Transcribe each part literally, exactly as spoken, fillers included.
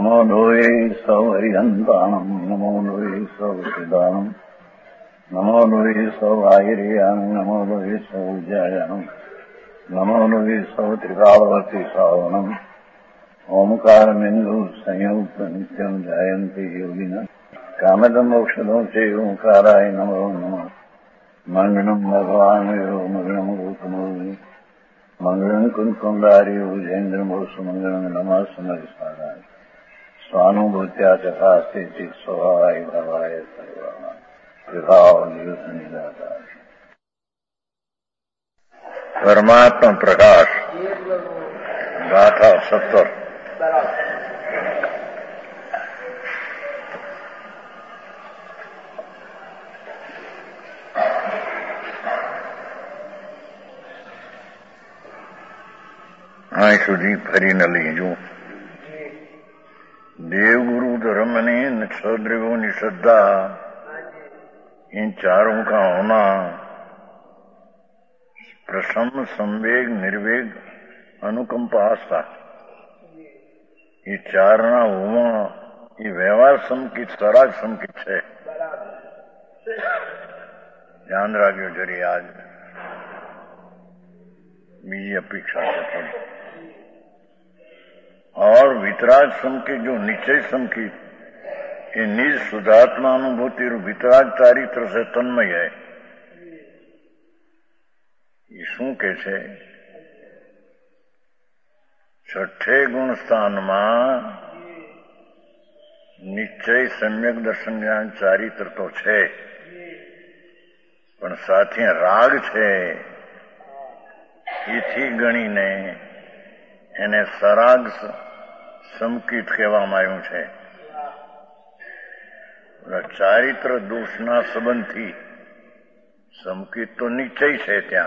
નમો લોહે સૌ હરિહંતાણમ નમો લોહે સૌ સિદાનમ નમો લોહે સૌ આયર્યાણમ નમો લોહે સૌ જયાણમ નમો લોહે સૌ ત્રિકાળવતી સાવણમ ઓમકારમિંદુ સંયુક્ત નિત્યમ જાયંતિ યોગિના કામદમ મોક્ષદો છે ઓંકારાય નમો નમઃ મંગળમ ભગવાન મંગળમ ગૌતમો મંગળમ કુંકુંડાર્યો જૈન્દ્રમો સુમંગળમ નમઃ સમરિસ્વારાય સ્વાનુભૂત્યા ચકાસ્તે ચિત સ્વભાવાય ભાવાય સર્વા વિભાવ નિયુત નિરાકાર પરમાત્મા પ્રકાશ ગાથા સત્તર. અહીં સુધી ફરીને લઈજો. દેવગુરુ धर्मनी सदृगों की श्रद्धा, इन चारों का होना, प्रसम संवेग निर्वेग अनुकंपा आस्था, ये चारना होवा ये व्यवहार समकित सराग समकित है. ध्यान राख्यो जरी आज बीजी अपेक्षा से और वितराग समकित जो निश्चय समकित ये निज शुद्धात्मा अनुभूति वितराग चारित्र से तन्मय है. ये शू के छे? छठे गुण स्थान में निश्चय सम्यक दर्शन ज्ञान चारित्र तो छे, पण साथे राग छे. इथी गणीने એને સરાગ સમકિત કહેવામાં આવ્યું છે. ચારિત્ર દોષના સંબંધથી સમકિત તો નિશ્ચય છે. ત્યાં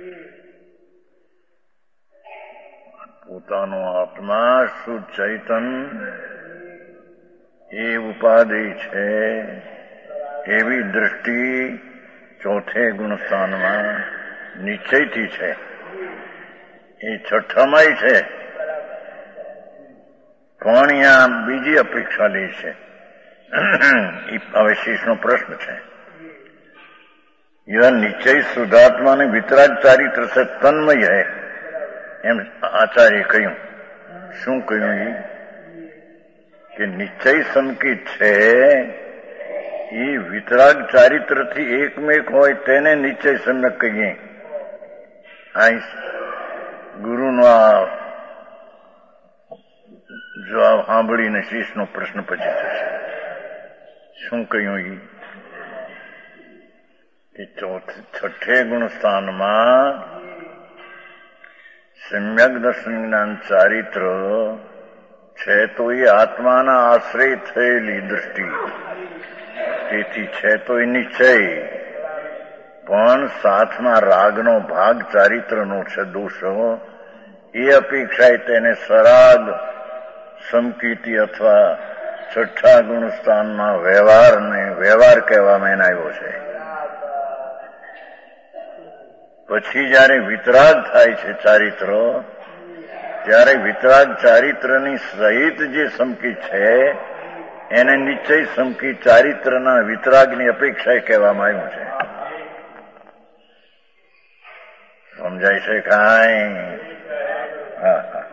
પોતાનો આત્મા શુદ્ધ ચૈતન એ ઉપાધિ છે એવી દૃષ્ટિ ચોથે ગુણસ્થાનમાં નિશ્ચયથી છે. એ છઠ્ઠામાંય છે, પણ અહીંયા બીજી અપેક્ષા લે છે. એ હવે શેષનો પ્રશ્ન છે. यह निश्चय शुद्धात्मा ने वितराग चारित्र से तन्मय है एम आचार्य कहूं. શું કહ્યું? કે નિશ્ચય સંકિત છે એ વિતરાગ ચારિત્રથી એકમેક હોય તેને નિશ્ચય સમ્યક કહીએ. આ ગુરુનો આ જવાબ સાંભળીને શીશનો પ્રશ્ન પછી થશે. શું કહ્યું? એ છઠ્ઠે ગુણસ્થાનમાં સમ્યક દર્શન જ્ઞાન ચારિત્ર છે તો એ આત્માના આશ્રય થયેલી દૃષ્ટિ, તેથી છે તો એ નિશ્ચય, પણ સાથમાં રાગનો ભાગ ચારિત્રનો છે દોષ. એ અપેક્ષાએ તેને સરાગ સમકીતિ અથવા છઠ્ઠા ગુણસ્થાનમાં વ્યવહારને વ્યવહાર કહેવામાં એને આવ્યો છે. પછી જયારે વિતરાગ થાય છે ચારિત્ર, ત્યારે વિતરાગ ચારિત્રની સહિત જે સમકિત છે એને નિશ્ચય સમકિત ચારિત્રના વિતરાગની અપેક્ષાએ કહેવામાં આવ્યું છે. સમજાય છે કાંઈ? હા હા.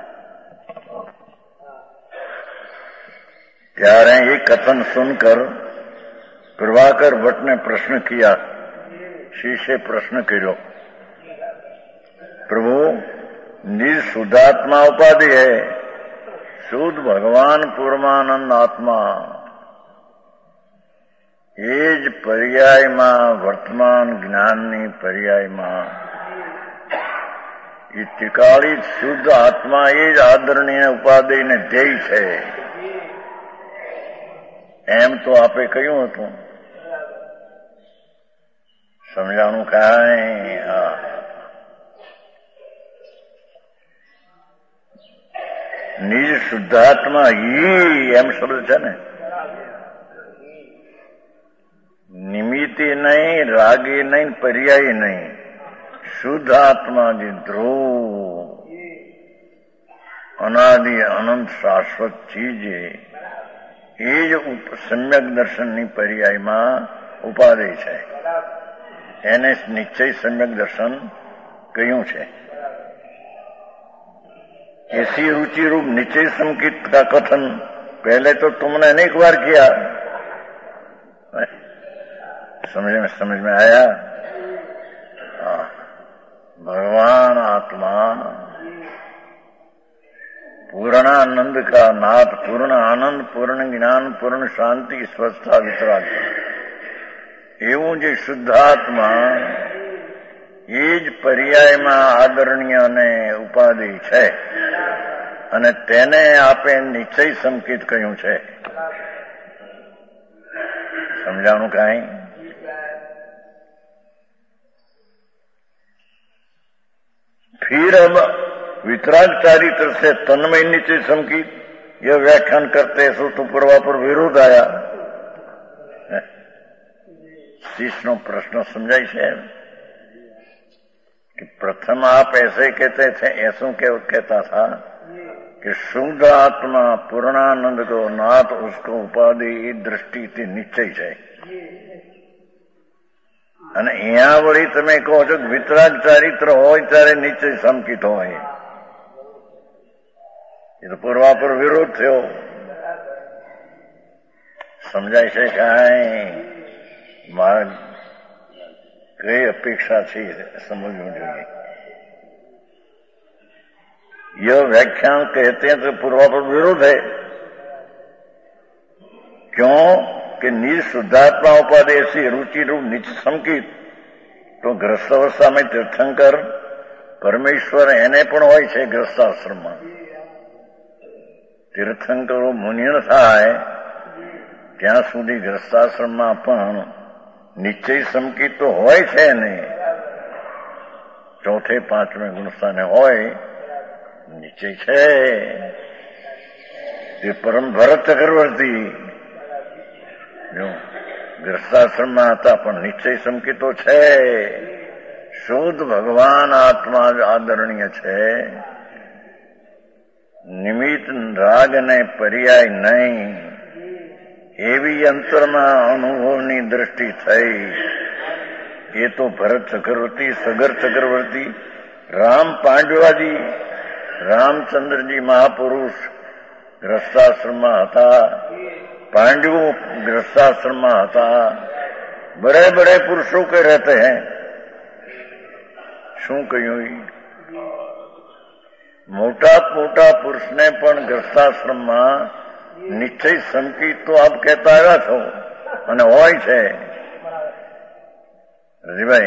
ત્યારે ये कथन सुनकर प्रभाकर भट्ट ने प्रश्न किया. शिष्य प्रश्न કર્યો, प्रभु निज शुद्धात्मा उपाधि है, शुद्ध भगवान पूर्वानंद आत्मा એ જ પર્યાયમાં વર્તમાન જ્ઞાનની પર્યાયમાં એ ત્રિકાળિત શુદ્ધ આત્મા એ જ આદરણીય ઉપાધિને ધ્યેય છે એમ તો આપે કહ્યું હતું. સમજાણું કાંઈ? હા. નિજ શુદ્ધાત્મા ઈ એમ શબ્દ છે ને, નિમિત્તે નહીં, રાગે નહીં, પર્યાય નહીં. શુદ્ધ આત્મા જે ધ્રુવ અનાદ ઉપાધિ અનંત શાશ્વત ચીજ એ જ સમ્યક દર્શનની પર્યાયમાં ઉપાધિ છે. એને નિશ્ચય સમ્યક દર્શન કહ્યું છે. ऐसी रुचि रूप निश्चय संकित का कथन पहले तो तुमने अनेक बार किया. समझ में समझ में आया? हाँ. भगवान आत्मा पूर्ण आनंद का नाथ, पूर्ण आनंद, पूर्ण ज्ञान, पूर्ण शांति, स्वस्थता, वितराग એવું જે શુદ્ધાત્મા એ જ પર્યાયમાં આદરણીય અને ઉપાધિ છે અને તેને આપે નિશ્ચય સંકિત કહ્યું છે. સમજાણું કાંઈ? फिर अब वितराग चारित्र से तन्मय निश्चय संकित यह व्याख्यान करते सो तो पूर्वापर विरोध आया. शिष्य नो प्रश्न समझाई છે कि प्रथम आप ऐसे कहते थे, ऐसो कहता था कि शुद्ध आत्मा पूर्णानंद को नाथ उसको उपाधि दृष्टि થી નિશ્ચય છે. અને અહીંયા વળી તમે કહો છો કે વિતરાગ ચારિત્ર હોય ત્યારે નિશ્ચય સંકિત હોય. એ તો પૂર્વાપર વિરોધ થયો. સમજાય છે કાંઈ? મારે કઈ અપેક્ષા છે સમજવું જોઈએ. यह व्याख्यान कहते हैं तो पूर्वापर विरोध है. क्यों कि निज शुद्धात्मा उपाधि ऐसी रुचि रूप निश्चय संकित तो ગ્રસ્તાવસ્થામાં તીર્થંકર પરમેશ્વર એને પણ હોય છે. ગ્રસ્તાશ્રમમાં તીર્થંકરો મુનિ થાય ત્યાં સુધી ગ્રસ્તાશ્રમમાં પણ નિશ્ચય સંકિત તો હોય છે ને. ચોથે પાંચમે ગુણસ્થાને હોય નિશ્ચય છે. તે પરમ ભરત ચક્રવર્તી જો ગ્રસ્તાશ્રમમાં હતા પણ નિશ્ચય સંકેતો છે. શુદ્ધ ભગવાન આત્મા જ આદરણીય છે. નિમિત્ત રાગ ને પર્યાય નહીં એવી અંતરમાં અનુભવની દ્રષ્ટિ થઈ. એ તો ભરત ચક્રવર્તી, સગર ચક્રવર્તી, રામ પાંડવાજી, રામચંદ્રજી મહાપુરુષ ગ્રસ્તાશ્રમમાં હતા. पांडवों ग्रस्ताश्रम में था. बड़े बड़े पुरुषों के रहते हैं. શું કહ્યું? મોટા મોટા પુરુષને પણ ગ્રસ્તાશ્રમમાં નિશ્ચય સંકિત તો આપ કહેતા આવ્યા છો અને હોય છે. રજીભાઈ,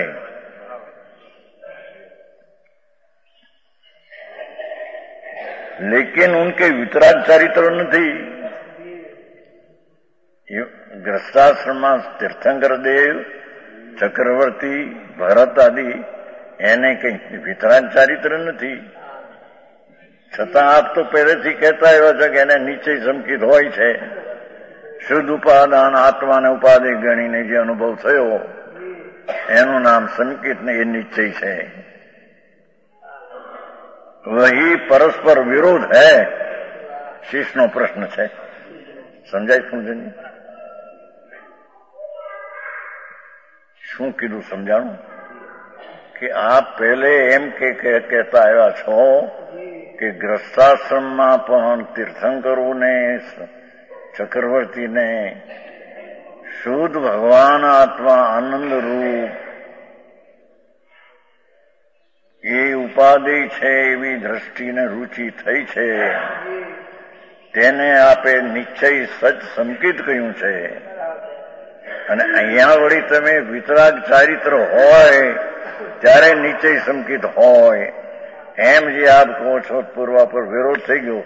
लेकिन उनके वितराग चारित्र નથી. ગ્રસ્તાશ્રમમાં તીર્થંકર દેવ, ચક્રવર્તી, ભરત આદિ એને કઈ વિતરાગ ચારિત્ર નથી. છતાં આપ તો પહેલેથી કહેતા આવ્યા છો કે એને નિશ્ચય સંકિત હોય છે. શુદ્ધ ઉપાદાન આત્માને ઉપાધિ ગણીને જે અનુભવ થયો એનું નામ સંકિત ને એ નિશ્ચય છે. વહી પરસ્પર વિરોધ હૈ. શિષ્યનો પ્રશ્ન છે. સમજાય? સમજે? શું કીધું સમજાણું? કે આપ પહેલે એમ કે કહેતા આવ્યા છો કે ગ્રસ્તાશ્રમમાં પણ તીર્થંકરોને, ચક્રવર્તીને શુદ્ધ ભગવાન આત્મા આનંદ રૂપ એ ઉપાધિ છે એવી દ્રષ્ટિને રુચિ થઈ છે. તેને આપે નિશ્ચય સચ સંકિત કહ્યું છે. અને અહીંયા વળી તમે વિતરાગ ચારિત્ર હોય ત્યારે નિશ્ચય સંકિત હોય એમ જે આપ કહો છો પૂર્વા પર વિરોધ થઈ ગયો.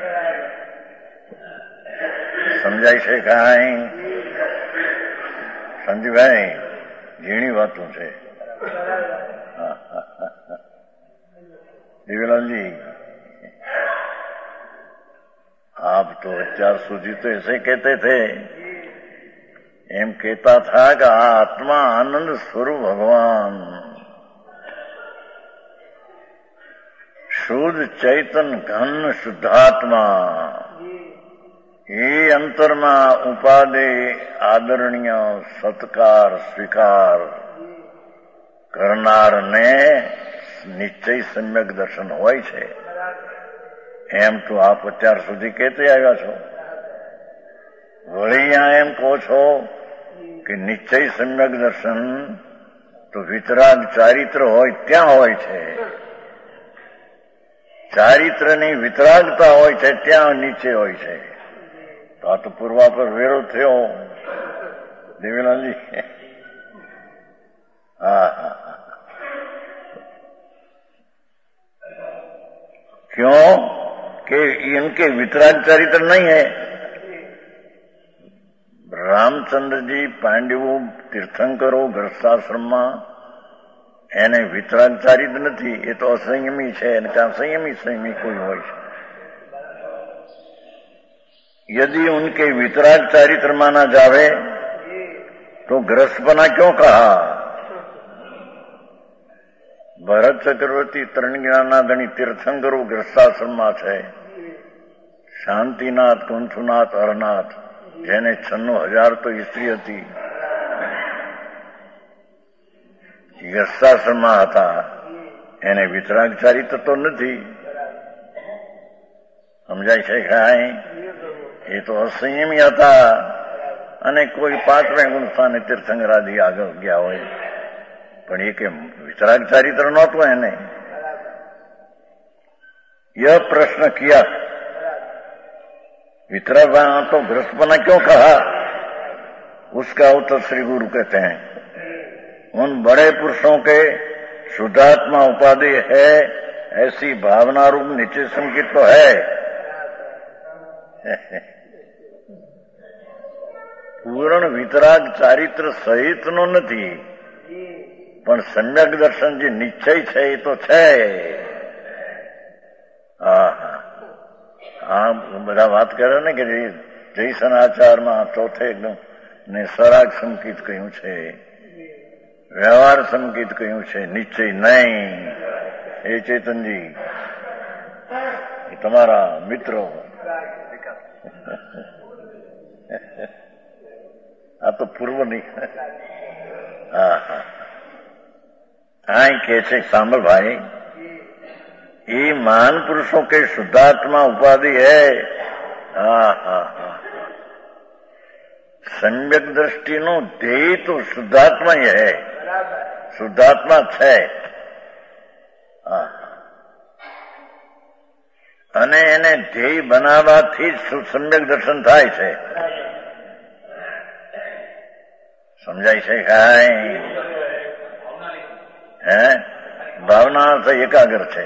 સમજાય છે કાંઈ? સંજીભાઈ, ઝીણી વાતો છે. दिव्यलाल आप तो અત્યાર સુધી तो ऐसे कहते थे, એમ કહેતા था कि आत्मा आनंद स्वरूप भगवान શુદ્ધ ચૈતન ઘન શુદ્ધાત્મા એ અંતરમાં ઉપાધિ આદરણીય સત્કાર સ્વીકાર કરનારને નિશ્ચય સમ્યક દર્શન હોય છે. એમ તો આપ અત્યાર સુધી કહેતે આવ્યા છો. વળી અહીંયા એમ કહો છો કે નિશ્ચય સમ્યક દર્શન તો વિતરાગ ચારિત્ર હોય ત્યાં હોય છે. ચારિત્રની વિતરાગતા હોય છે ત્યાં નીચે હોય છે. તો આ તો પૂર્વા પર વેરો થયો દેવીલાલજી. હા હા क्यों कि इनके वितराग चरित्र नहीं है. रामचंद्रजी पांडवों तीर्थंकरो गृहस्थाश्रमમાં એને વિતરાગ ચારિત્ર નથી. એ તો અસંયમી છે અને ત્યાં સંયમી સંયમી કોઈ હોય છે. यदि उनके वितराग चरित्र माना जावे तो ग्रस्तपना क्यों कहा. ભરત ચક્રવર્તી ત્રણ જ્ઞાનના ધણી તીર્થંકરો ગ્રસ્તાશ્રમમાં છે. શાંતિનાથ, કુંથુનાથ, હરનાથ, જેને છન્નું હજાર તો સ્ત્રી હતી, ગ્રસ્તાશ્રમમાં હતા. એને વિતરાગ ચારિત્ર તો નથી. સમજાય છે કાંઈ? એ તો અસંયમી હતા અને કોઈ પાંચમે ગુણ સ્થાને તીર્થંકરાદી આગળ ગયા હોય, પણ એ કે વિતરાગ ચારિત્ર नહોતું એને. यह प्रश्न किया वितराग तो ग्रस्तपना क्यों कहा. उसका उत्तर श्री गुरु कहते हैं उन बड़े पुरुषों के शुद्धात्मा उपाधि है ऐसी भावना रूप नीचे संकित तो है. પૂર્ણ વિતરાગ ચારિત્ર સહિતનો નથી, પણ સમ્યક દર્શન જે નિશ્ચય છે એ તો છે. હા હા બધા વાત કરે ને કે જયસનાચારમાં ચોથે ને સરાગ સંકિત કહ્યું છે, વ્યવહાર સંકિત કહ્યું છે, નિશ્ચય નહીં. એ ચેતનજી એ તમારા મિત્રો આ તો પૂર્વની. હા હા આ કે છે સાંભળ ભાઈ, ये महान पुरुषों के शुद्धात्मा उपाधि है. હા હા હા सम्यक दृष्टि नो ध्येय तो शुद्धात्मा ही है. શુદ્ધાત્મા છે. હા અને એને ધ્યેય બનાવવાથી જ સમ્યક દર્શન થાય છે. સમજાય છે કાંઈ? હે ભાવના તો એકાગ્ર છે.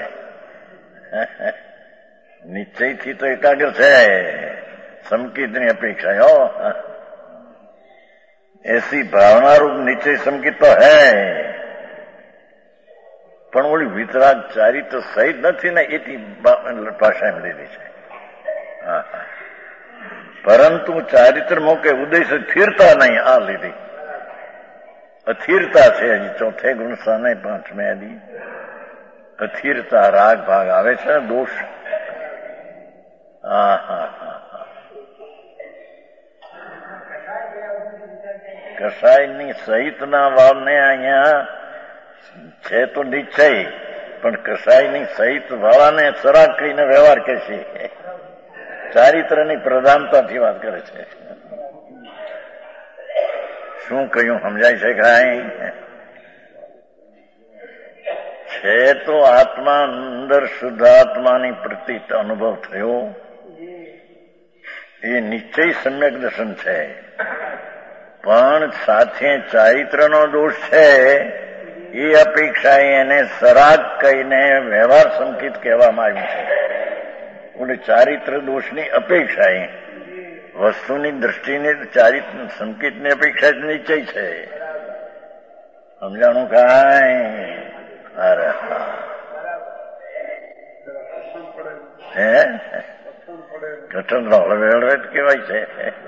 નિશ્ચયથી તો એકાગ્ર છે, સંકિતની અપેક્ષા. હો એસી ભાવના રૂપ નિશ્ચય સંકિત તો હે, પણ ઓલી વિતરાગ ચારિત્ર સહિત નથી ને એથી ભાષા એમ લીધી છે. હા હા પરંતુ ચારિત્ર મોકે ઉદ્દેશ સ્થિરતા નહીં આ લીધી. અસ્થિરતા છે. હજી ચોથે ગુણ સ્થાને પાંચમે આદિ અસ્થિરતા રાગ ભાગ આવે છે ને દોષ. હા હા હા કસાયની સહિતના વાળને અહીંયા છે તો નિશ્ચય, પણ કસાયની સહિત વાળાને સરાગ કહીને વ્યવહાર કહે છે. ચારિત્રની પ્રધાનતાથી વાત કરે છે. શું કહ્યું સમજાય છે કાંઈ? છે તો આત્મા અંદર શુદ્ધાત્માની પ્રતીત અનુભવ થયો એ નિશ્ચય સમ્યક દર્શન છે, પણ સાથે ચારિત્રનો દોષ છે એ અપેક્ષા એને સરાગ કહીને વ્યવહાર સંકિત કહેવામાં આવ્યું છે. એટલે ચારિત્ર દોષની અપેક્ષા એ વસ્તુની દ્રષ્ટિની ચારિત્ર સંકિતની અપેક્ષા જ નિશ્ચય છે. સમજાણું કાંઈ? અરે હે કઠણ હળવે કેવાય છે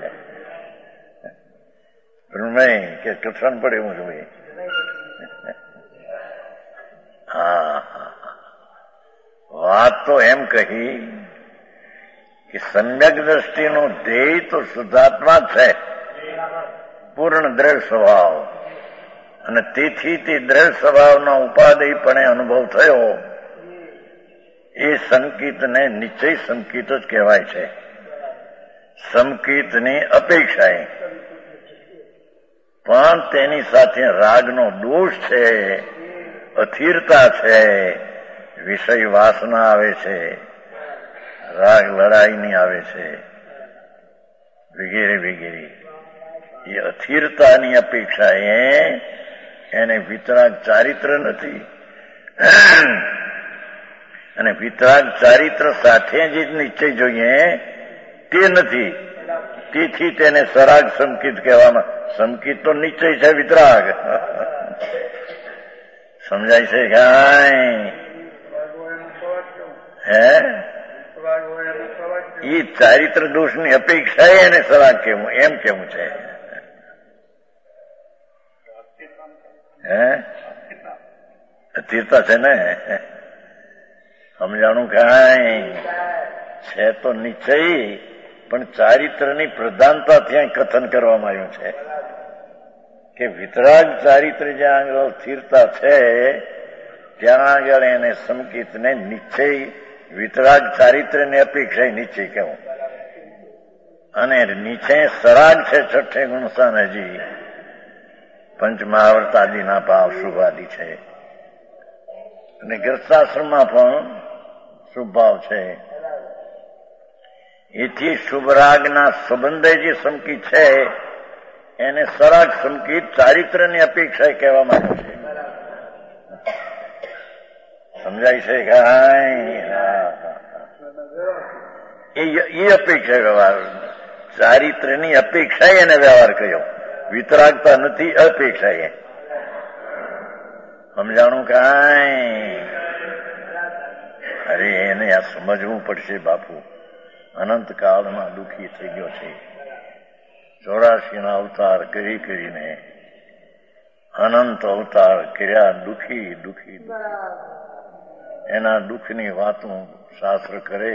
નહીં કે કઠણ પડે એવું જોઈએ. હા વાત તો એમ કહી કે સમ્યક દ્રષ્ટિનું ધ્યેય તો શુદ્ધાત્મા છે, પૂર્ણ દ્રઢ સ્વભાવ, અને તેથી તે દ્રઢ સ્વભાવનો ઉપાદેયપણે અનુભવ થયો એ સંકિતને નિશ્ચય સંકિત જ કહેવાય છે. સંકિતની અપેક્ષાએ પણ તેની સાથે રાગનો દોષ છે, અથિરતા છે, વિષય વાસના આવે છે, રાગ લડાઈની આવે છે, વગેરે વગેરે. એ અથિરતાની અપેક્ષા એને વિતરાગ ચારિત્ર નથી, અને વિતરાગ ચારિત્ર સાથે જે નિશ્ચય જોઈએ તે નથી. તેથી તેને સરાગ સંકિત કહેવામાં. સંકિત તો નિશ્ચય છે, વિતરાગ. સમજાય છે કાંઈ? હે એ ચારિત્ર દોષની અપેક્ષા એને સરાગ કેવું, એમ કેવું છે. હે અથિરતા છે ને, સમજાણું કાંઈ? છે તો નિશ્ચય, પણ ચારિત્રની પ્રધાનતા ત્યાં કથન કરવામાં આવ્યું છે કે વિતરાગ ચારિત્ર જ્યાં આગળ સ્થિરતા છે ત્યાં આગળ એને સંકિતને નિશ્ચય, વિતરાગ ચારિત્રની અપેક્ષા નિશ્ચય કહેવું. અને નીચે સરાગ છે છઠ્ઠે ગુણસ્થાન, હજી પંચમહાવર્ત આદિના ભાવ શુભાદિ છે, અને ગ્રસ્તાશ્રમમાં પણ શુભ ભાવ છે. એથી શુભરાગના સંબંધે જે સંકિત છે એને સરાગ સંકિત ચારિત્રની અપેક્ષા કહેવામાં આવે છે. સમજાય છે કાંઈ? એ અપેક્ષા વ્યવહાર, ચારિત્રની અપેક્ષા એને વ્યવહાર કર્યો, વિતરાગતા નથી, અપેક્ષા એ. સમજાણું કાંઈ? અરે એને આ સમજવું પડશે બાપુ. અનંત કાળમાં દુઃખી થઈ ગયો છે, ચોરાશી ના અવતાર કરી કરીને અનંત અવતાર કર્યા, દુઃખી દુઃખી દુઃખી. એના દુઃખની વાતો શાસ્ત્ર કરે.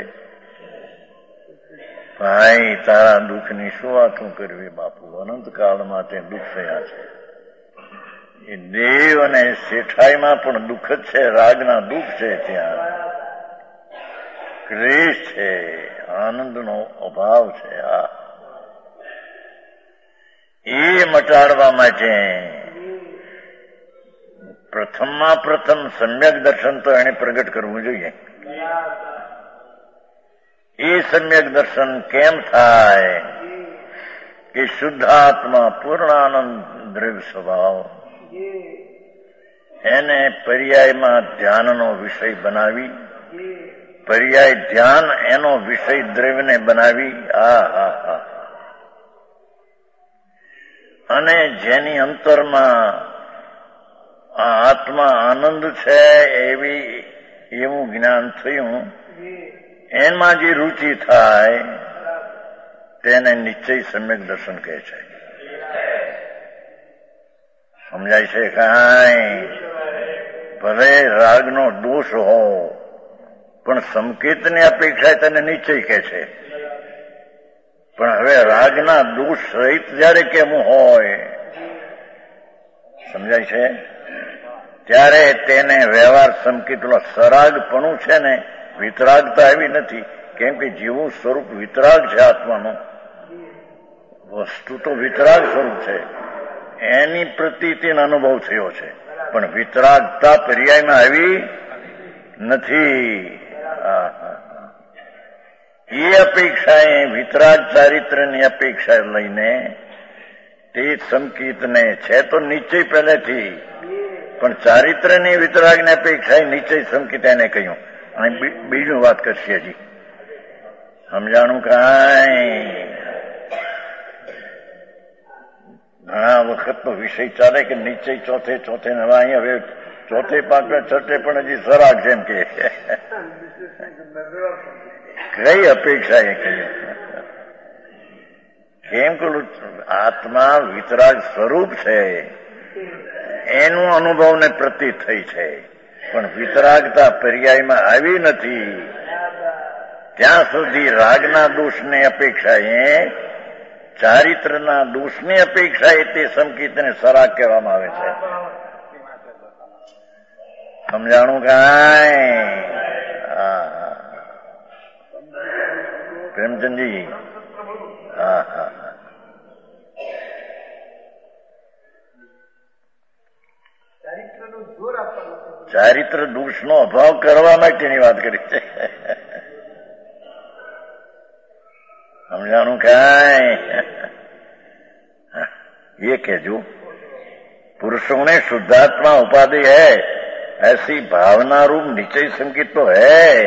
ભાઈ તારા દુઃખની શું વાતો કરવી બાપુ? અનંત કાળમાં તે દુઃખ થયા છે. એ દેવ અને શેઠાઈમાં પણ દુઃખ જ છે, રાગના દુઃખ છે, ત્યાં ક્લેશ છે, આનંદનો અભાવ છે. આ એ મટાડવા માટે પ્રથમમાં પ્રથમ સમ્યક દર્શન તો એને પ્રગટ કરવું જોઈએ. એ સમ્યક દર્શન કેમ થાય કે શુદ્ધાત્મા પૂર્ણાનંદ દ્રવ્ય સ્વભાવ એને પર્યાયમાં ધ્યાનનો વિષય બનાવી, પર્યાય ધ્યાન એનો વિષય દ્રવ્યને બનાવી. આ હા હા અને જેની અંતરમાં આ આત્મા આનંદ છે એવી એવું જ્ઞાન થયું, એમાં જે રુચિ થાય તેને નિશ્ચય સમ્યક દર્શન કહે છે. સમજાય છે કાંઈ? ભલે રાગનો દોષ હો પણ સંકેતની અપેક્ષા તેને નિશ્ચય કહે છે. પણ હવે રાગના દોષ સહિત જયારે કેવું હોય, સમજાય છે, ત્યારે તેને વ્યવહાર સંકેતનો સરાગપણું છે ને, વિતરાગતા એવી નથી. કેમ કે જેવું સ્વરૂપ વિતરાગ છે આત્માનું, વસ્તુ તો વિતરાગ સ્વરૂપ છે, એની પ્રતીતિનો અનુભવ થયો છે, પણ વિતરાગતા પર્યાયમાં આવી નથી. એ અપેક્ષાએ વિતરાગ ચારિત્રની અપેક્ષા લઈને તે સંકિતને છે તો નિશ્ચય પહેલેથી, પણ ચારિત્રની વિતરાગની અપેક્ષાએ નિશ્ચય સંકિત એને કહ્યું. અને બીજું વાત કરશે હજી. સમજાણું કાંઈ? ઘણા વખતનો વિષય ચાલે કે નિશ્ચય ચોથે ચોથે નવા અહીં હવે ચોથે પાંચમે છઠ્ઠે પણ હજી સરાગ જેમ કે કઈ અપેક્ષા એ કહ્યું. કેમ કે આત્મા વિતરાગ સ્વરૂપ છે, એનું અનુભવને પ્રતીત થઈ છે, પણ વિતરાગતા પર્યાયમાં આવી નથી. ત્યાં સુધી રાગના દોષની અપેક્ષાએ, ચારિત્રના દોષની અપેક્ષાએ તે સંકિતને સરાગ કહેવામાં આવે છે. સમજાણું કાંઈ? પ્રેમચંદજી, હા હા ચારિત્ર દોષનો અભાવ કરવા માટેની વાત કરી છે. સમજાણું કાંઈ? ये कहजो पुरुषों में शुद्धात्मा उपाधि है, ऐसी भावना रूप निश्चय संकित तो है,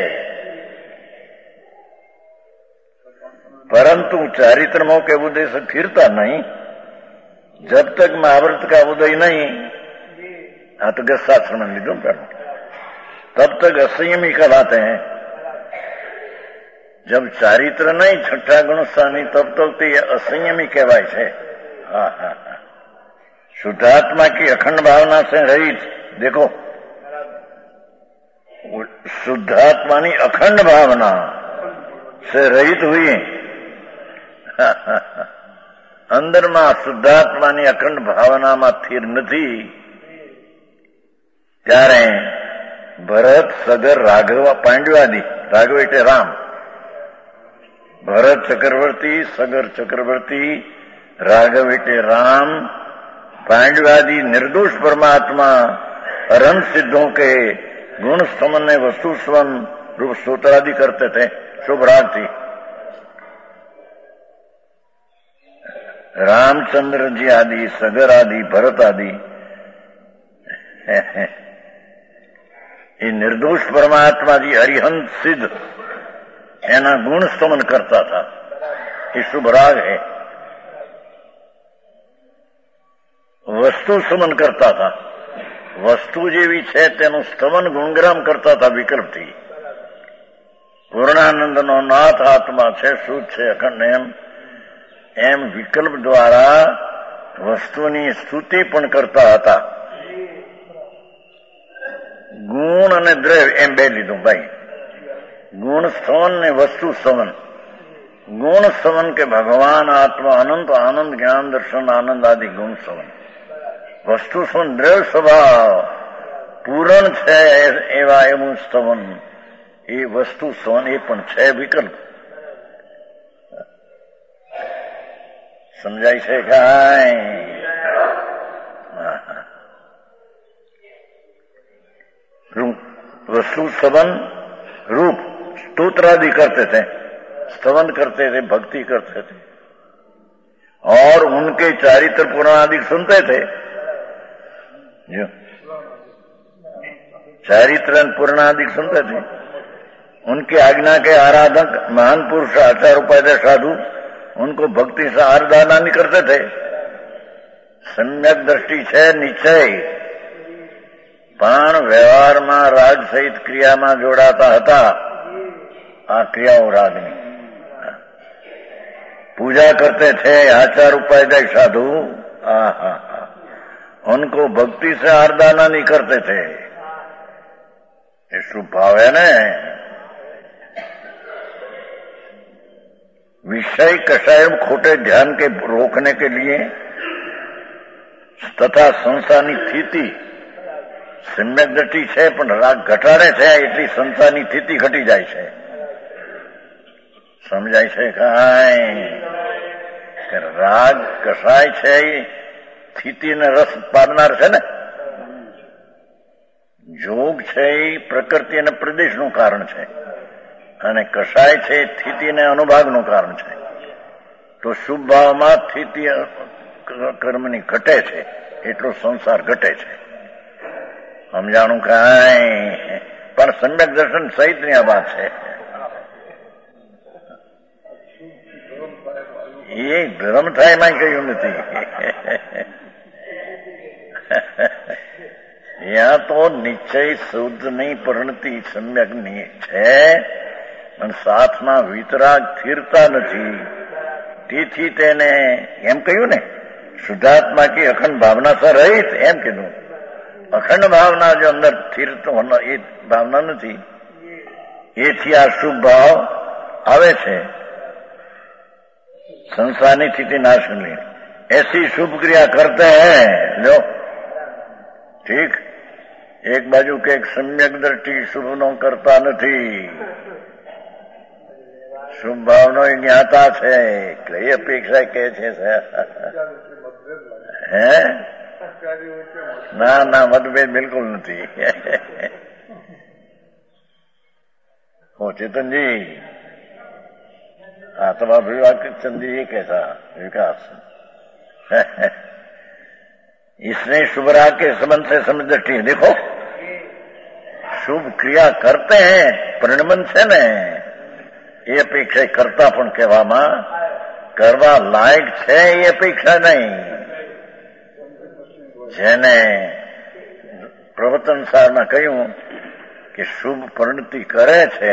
परंतु चारित्रमों के उदय से फिरता नहीं. जब तक महाव्रत का उदय नहीं, हाँ तो गृहस्थ आश्रम में लीधो पर, तब तक असंयमी कहलाते हैं. जब चारित्र नहीं, छठा गुण स्थानी, तब तक तो ये असंयमी कहवाय है. हाँ हाँ हाँ शुद्धात्मा की अखंड भावना से रहित, देखो शुद्धात्मा की अखंड भावना से रहित हुई. अंदर में शुद्धात्मा की अखंड भावना में स्थिर नहीं. त्यारे भरत, सगर, राघव, पांडवादी, राघव एटे राम, भरत चक्रवर्ती, सगर चक्रवर्ती, राघव एटे राम, पांडवादी निर्दोष परमात्मा परम सिद्धों के गुण स्तमन ने वस्तु स्वम रूप स्तोत्रादि करते थे. शुभ राग थी. रामचंद्र जी आदि, सगर आदि, भरत आदि ये निर्दोष परमात्मा जी अरिहंत सिद्ध एना गुण स्तमन करता था. ये शुभ राग है. वस्तु समन करता था. वस्तु जेवी छे तेનું સ્તવન ગુણગ્રામ કરતા હતા વિકલ્પથી. પૂર્ણાનંદનો નાથ આત્મા છે, શુદ્ધ છે, અખંડ એમ એમ વિકલ્પ દ્વારા વસ્તુની સ્તુતિ પણ કરતા હતા. ગુણ અને દ્રવ્ય એમ બે લીધું ભાઈ. ગુણ સ્તવન ને વસ્તુ સ્તવન. ગુણ સ્તવન કે ભગવાન આત્મા અનંત આનંદ જ્ઞાન દર્શન આનંદ આદિ ગુણ સ્તવન. વસ્તુ સ્તવન દ્રવ્ય સ્વભાવ પૂરણ છે એવા એવું સ્તવન, એ વસ્તુ સ્તવન એ પણ છે વિકલ્પ. સમજાય છે કાંઈ? वस्तु स्तवन रूप स्तोत्रादि करते थे, स्तवन करते थे, भक्ति करते थे और उनके चारित्र पुराणादि सुनते थे. जो चारित्र पुराणादि सुनते थे, उनकी आज्ञा के आराधक महान पुरुष आचार्य उपाध्याय साधु उनको भक्ति से आराधना नहीं करते थे. सम्यक दृष्टि है निश्चय, પણ વ્યવહારમાં રાગ સહિત ક્રિયામાં જોડાતા હતા. આ ક્રિયાઓ રાગની પૂજા करते थे आचार्य उपाध्याय साधु. हाँ हाँ हाँ उनको भक्ति से आराधना नहीं करते थे. ये शुभ भाव है ना. विषय कषाय खोटे ध्यान के रोकने के लिए तथा संसाરની સ્થિતિ सम्यक दृष्टि है, पण राग घटाड़े છે એટલી સંસારની સ્થિતિ ઘટી જાય છે. સમજાય છે કાંઈ? રાગ કસાય છે એ સ્થિતિને રસ પાડનાર છે ને. જોગ છે એ પ્રકૃતિ અને પ્રદેશનું કારણ છે અને કસાય છે એ સ્થિતિને અનુભાગનું કારણ છે. તો શુભ ભાવમાં સ્થિતિ કર્મની ઘટે છે એટલો સંસાર ઘટે છે. સમજાણું કાંઈ? પણ સમ્યક દર્શન સહિત ની આ વાત છે. એ ભ્રમ થાય એમાં કહ્યું નથી. યા તો નિશ્ચય શુદ્ધ નહીં પરિણતિ સમ્યક ની છે, પણ સાથમાં વિતરાગ સ્થિરતા નથી. તેથી તેને એમ કહ્યું ને શુદ્ધાત્મા કી અખંડ ભાવના સર રહિત એમ કીધું. અખંડ ભાવના જો અંદર સ્થિર એ ભાવના નથી, એથી આ શુભ ભાવ આવે છે. સંસારની સ્થિતિ नाश करनी, ऐसी शुभ क्रिया करते हैं लो ठीक. એક બાજુ કે સમ્યક દ્રષ્ટિ શુભ નો કરતા નથી, શુભ ભાવનો જ્ઞાતા છે, કઈ અપેક્ષા કે છે હે? ના ના, મતભેદ બિલકુલ નથી. ઓ चेतन जी, हाँ तुम्हारा विवाह चंद जी ये कैसा विकास? इसने शुभ राग के संबंध से समझ दृष्टि देखो, शुभ क्रिया करते हैं परिणमन से ने એ અપેક્ષા કરતા પણ કહેવામાં કરવા લાયક છે એ અપેક્ષા નહીં. જેને પ્રવચન સારમાં કહ્યું કે શુભ પરિણતિ કરે છે,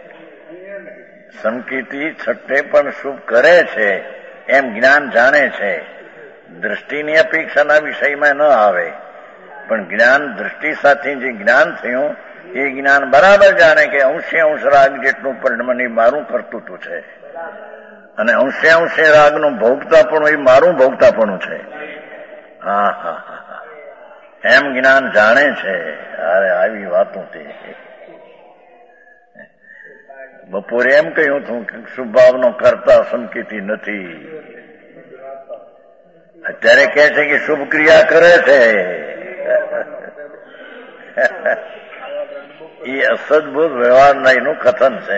સંકિતિ છઠ્ઠે પણ શુભ કરે છે એમ જ્ઞાન જાણે છે. દ્રષ્ટિની અપેક્ષાના વિષયમાં ન આવે, પણ જ્ઞાન દ્રષ્ટિ સાથે જે જ્ઞાન થયું એ જ્ઞાન બરાબર જાણે કે અંશે અંશ રાગ જેટલું પરિણમન એ મારું કરતૂતું છે, અને અંશે અંશે રાગનું ભોગતાપણું એ મારું ભોગતાપણું છે. હા હા હા, એમ જ્ઞાન જાણે છે. અરે આવી વાતો તે બપોરે એમ કહ્યું હતું કે શુભભાવનો કરતા સંકેતી નથી. અત્યારે કહે છે કે શુભ ક્રિયા કરે છે. એ અસદભૂત વ્યવહાર નહીંનું કથન છે.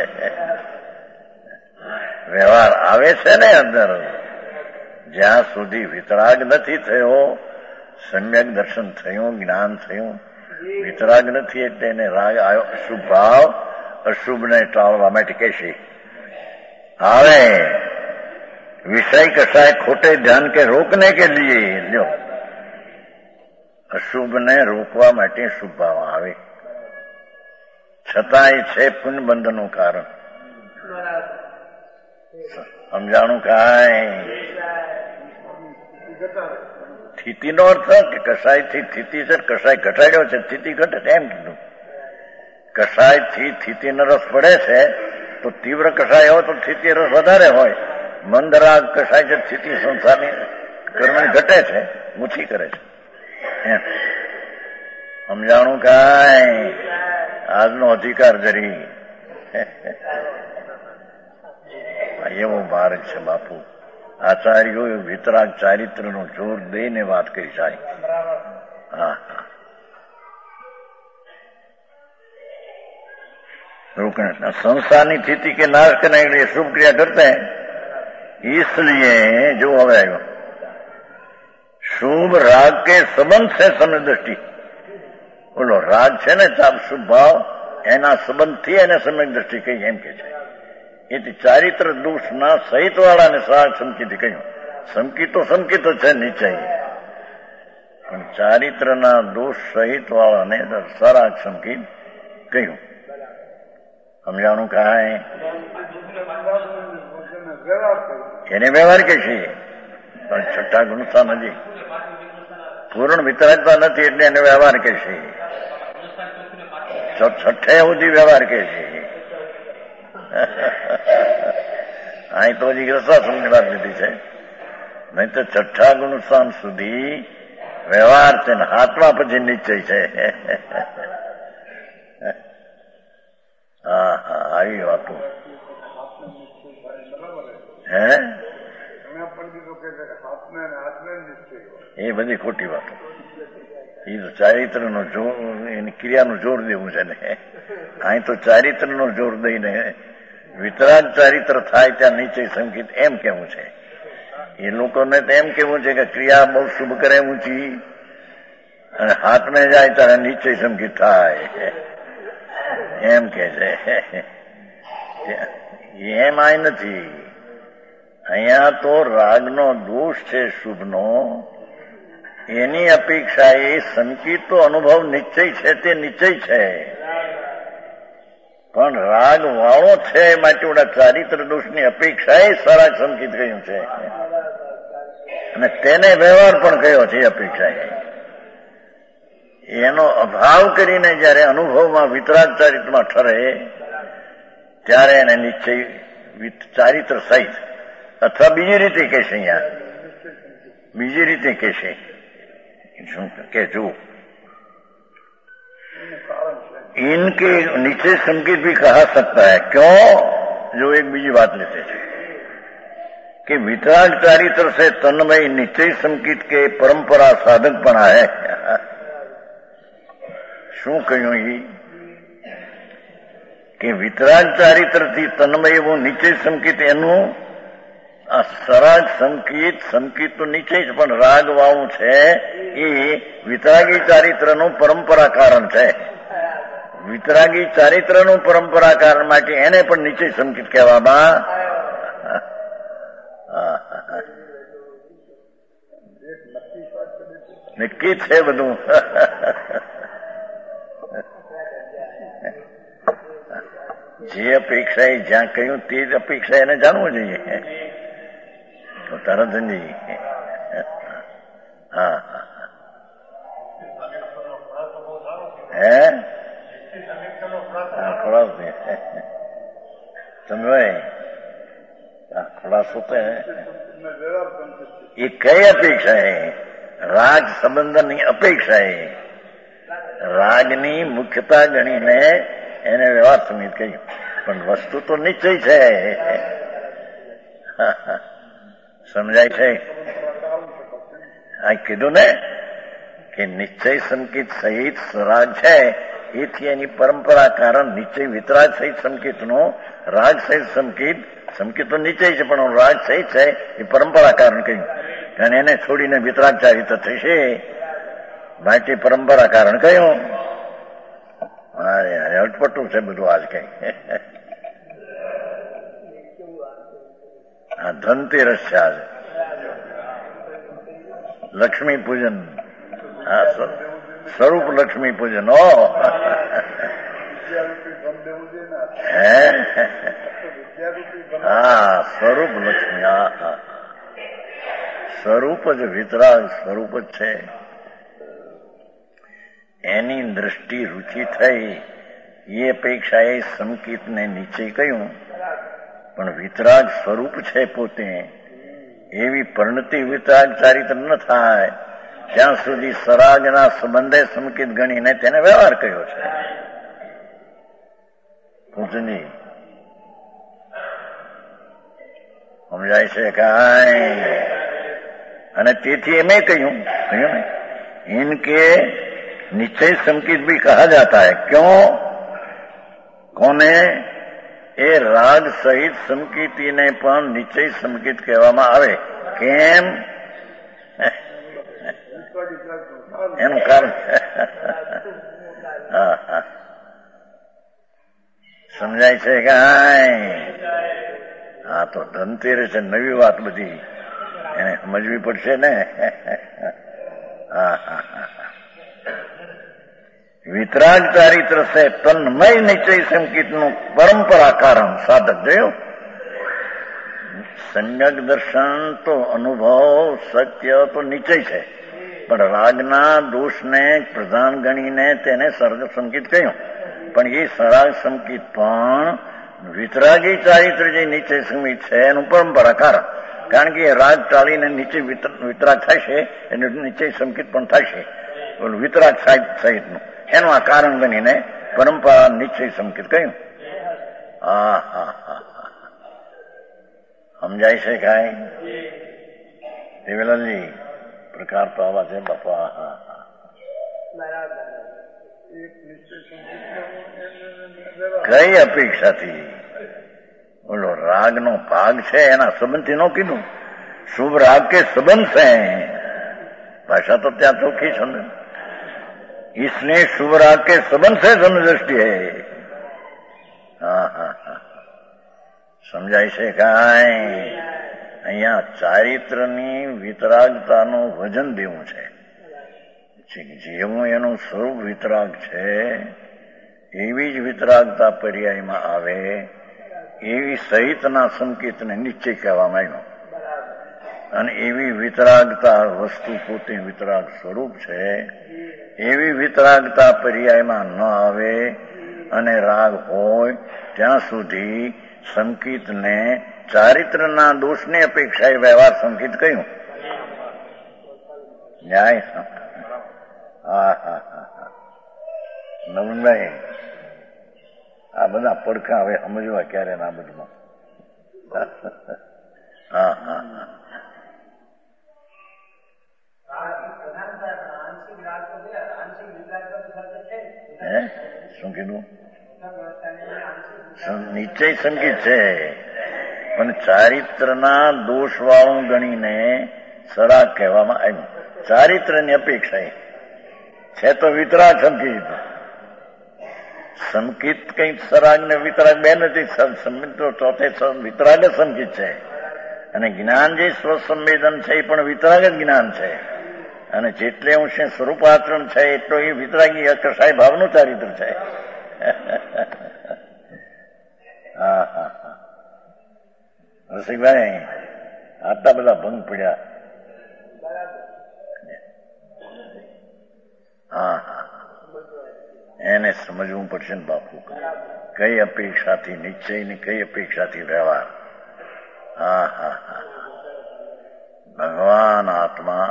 વ્યવહાર આવે છે ને અંદર, જ્યાં સુધી વિતરાગ નથી થયો, સમ્યક દર્શન થયું, જ્ઞાન થયું, વિતરાગ નથી એટલે એને રાગ આવ્યો. શુભ ભાવ અશુભને ટાળવા માટે કહેશે આવે વિષય કસાય ખોटे ધ્યાન કે રોકને કે લીએ લ્યો, અશુભને રોકવા માટે શુભ ભાવ આવે, છતાંય છે પુણ્યબંધનું કારણ. સમજાણું કાંઈ? સ્થિતિનો અર્થ કે કસાયથી સ્થિતિ છે, કસાય ઘટાડ્યો છે, સ્થિતિ ઘટે એમ કીધું. કસાયથી સ્થિતિનો રસ પડે છે તો તીવ્ર કસાય હોય તો સ્થિતિ રસ વધારે હોય. મંદરાગ કસાય છે, સ્થિતિ સંસારની કર્મની ઘટે છે, ઓછી કરે છે. એમ સમજાણું કાંઈ? આજનો અધિકાર જરી એવો માર્ગ છે બાપુ. આચાર્યોએ વિતરાગ ચારિત્રનું જોર દઈને વાત કરી સાહેબ. હા रुकना संसार की स्थिति के नाश करने के लिए शुभ क्रिया करते हैं, इसलिए जो હવે આવ્યો શુભ રાગ કે સંબંધ છે સમય દ્રષ્ટિ. બોલો રાગ છે ને ચાપ શુભ ભાવ, એના સંબંધથી એને સમય દ્રષ્ટિ કહી એમ કે છે. એથી ચારિત્ર દોષના સહિત વાળાને સાર સમકીથી કહ્યું. સમકી તો સમકીતો છે નિશ્ચય, પણ ચારિત્રના દોષ સહિત વાળાને સારા સમકી કહ્યું. સમજાણું કાંઈ? એને વ્યવહાર કે છે, પણ છઠ્ઠા ગુણતા નથી, પૂર્ણ વિતરાગતા નથી એટલે એને વ્યવહાર કે છે. છઠ્ઠે સુધી વ્યવહાર કે છે. અહીં તો હજી રસાસમની વાત લીધી છે, નહીં તો છઠ્ઠા ગુણસ્થાન સુધી વ્યવહાર છે ને હાથમાં પછી નિશ્ચય છે. હા હા આવી વાતો હે એ બધી ખોટી વાતો. એ તો ચારિત્રનો જોર, એની ક્રિયાનું જોર દેવું છે ને. અહીં તો ચારિત્રનો જોર દઈને વિતરાગ ચારિત્ર થાય ત્યાં નીચે સંકેત એમ કેવું છે. એ લોકોને તો એમ કેવું છે કે ક્રિયા બહુ શુભ કરે ઊંચી, અને હાથને જાય ત્યારે નીચે સંકેત થાય એમ કે છે. એમ આ નથી. અહીંયા તો રાગનો દોષ છે શુભનો, એની અપેક્ષા એ સંકિતો અનુભવ નિશ્ચય છે તે નિશ્ચય છે, પણ રાગ વાળો છે માટે ઓલા ચારિત્ર દોષની અપેક્ષા એ સારા સંકિત કહ્યું છે, અને તેને વ્યવહાર પણ કયો છે. એ અપેક્ષા એનો અભાવ કરીને જયારે અનુભવમાં વિતરાગ ચારિત્રમાં ઠરે ત્યારે એને નિશ્ચય ચારિત્ર સહિત, અથવા બીજી રીતે કહેશે, અહીંયા બીજી રીતે કહેશે શું કે જો इनके नीचे संकेत भी कहा सकता है। क्यों? जो एक बीजी बात लेते हैं कि वितराग चारित्र से तन्मय निश्चय संकेत के परंपरा साधक बना है। શું કહ્યું એ કે વિતરાગ ચારિત્ર થી તન્મય એવું નિશ્ચય સંકેત, એનું આ સરાગ સંકેત, સંકેત તો નિશ્ચય જ પણ રાગ વાળું છે એ વિતરાગી ચારિત્રનું પરંપરા કારણ છે. વિતરાગી ચારિત્રનું પરંપરા કારણ માટે એને પણ નિશ્ચય સંકેત કહેવામાં નક્કી છે બધું. જે અપેક્ષા એ જ્યાં કહ્યું તે જ અપેક્ષા એને જાણવું જોઈએ. તો તરત જ હા હે ખલાસ તમે ખલાસ હોતે એ કઈ અપેક્ષા है? રાગ સંબંધની અપેક્ષા है. રાગની મુખ્યતા ગણીને એને વ્યવહાર સમિત કહ્યું, પણ વસ્તુ તો નિશ્ચય છે. સમજાય છે? આ કીધું ને કે નિશ્ચય સંકેત સહિત રાગ છે, એથી એની પરંપરા કારણ નિશ્ચય વિતરાગ સહિત સંકેતનો રાગ સહિત સંકેત, સંકેત તો નિશ્ચય છે પણ રાગ સહિત છે એ પરંપરા કારણ કહ્યું. કારણ એને છોડીને વિતરાગ ચારિત્ર થશે માટે પરંપરા કારણ કહ્યું. અરે અરે અટપટું છે બધું આજ કઈ. આ ધનતેરસ છે આજ, લક્ષ્મી પૂજન. હા, સ્વરૂપ લક્ષ્મી પૂજન. ઓ હા, સ્વરૂપ લક્ષ્મી. હા હા, સ્વરૂપ જ વિતરાગ સ્વરૂપ જ છે. એની દ્રષ્ટિ રૂચિ થઈ એ અપેક્ષાએ સંકેતને નીચે કહ્યું, પણ વિતરાગ સ્વરૂપ છે પોતે, એવી પરિણતિ વિતરાગ ચારિત્ર ન થાય ત્યાં સુધી સરાગના સંબંધે સંકેત ગણીને તેને વ્યવહાર કર્યો છે. પૂજની સમજાય છે કાંઈ? અને તેથી એમે કહ્યું કહ્યું ને इनके निश्चय संकेत भी कहा जाता है. क्यों? કોને? એ રાગ સહિત સંકેતીને પણ નિશ્ચય સંકેત કહેવામાં આવે. કેમ? એનું કારણ સમજાય છે કાંઈ? હા, તો ધનતેરસ છે, નવી વાત બધી એને સમજવી પડશે ને. હા હા હા, વિતરાગ ચારિત્ર છે તન્મય નિશ્ચય સંકેતનું પરંપરા કારણ સાધક. જોયું? સમ્યક દર્શન તો અનુભવ સત્ય તો નિશ્ચય છે, પણ રાગના દોષને પ્રધાન ગણીને તેને સર્ગ સંકેત કહ્યું. પણ એ સરાગ સંકેત પણ વિતરાગી ચારિત્ર જે નિશ્ચય સંકેત છે એનું પરંપરા કારણ. કારણ કે રાગ ચાલીને નીચે વિતરાગ થશે, એનું નિશ્ચય સંકેત પણ થશે વિતરાગ સહિતનું. એનું આ કારણ બનીને પરંપરા નિશ્ચય સંકેત કહ્યું. હા હા હા, સમજાય છે કાંઈ? દેવેલાલજી પ્રકાર તો આવા છે બાપા. હા હા, કઈ અપેક્ષાથી? બોલો, રાગનો ભાગ છે એના સંબંધથી નો કીધું. શુભ રાગ કે સંબંધ છે, ભાષા તો ત્યાં ચોખ્ખી સમજ. इसने शुभ राग के संबंध से समदृष्टि है. હા હા હા, સમજાય છે કાંઈ? અહીંયા ચારિત્રની વિતરાગતાનું વજન દેવું છે. જેવું એનું સ્વરૂપ વિતરાગ છે એવી જ વિતરાગતા પર્યાયમાં આવે, એવી સહિતના સંકેતને નિશ્ચય કહેવામાં આવ્યો. અને એવી વિતરાગતા વસ્તુ પોતે વિતરાગ સ્વરૂપ છે, એવી વિતરાગતા પર્યાયમાં ન આવે અને રાગ હોય ત્યાં સુધી સંકિતને ચારિત્રના દોષની અપેક્ષાએ વ્યવહાર સંકિત કહ્યું. ન્યાય. હા હા હા નવનભાઈ, આ બધા પડખા હવે સમજવા ક્યારે ના બધમાં. હા હા હા હે શું કીધું? નિશ્ચય સંકિત છે, પણ ચારિત્રના દોષ વાળું ગણીને સરાગ કહેવામાં આવ્યું. ચારિત્રની અપેક્ષા છે તો વિતરાગ સંકિત. સંકિત કઈ સરાગ ને વિતરાગ બે નથી. તો ચોથે વિતરાગ જ સંકિત છે, અને જ્ઞાન જે સ્વસંવેદન છે એ પણ વિતરાગ જ જ્ઞાન છે, અને જેટલે અંશે સ્વરૂપાચરણ છે એટલો એ વિતરાગી અકર્ષાય ભાવનું ચારિત્ર છે. હા હા હા રસિકભાઈ, આટલા બધા ભંગ પડ્યા. હા હા એને સમજવું પડશે ને બાપુ, કઈ અપેક્ષાથી નિશ્ચય ને કઈ અપેક્ષાથી વ્યવહાર. હા હા હા ભગવાન આત્મા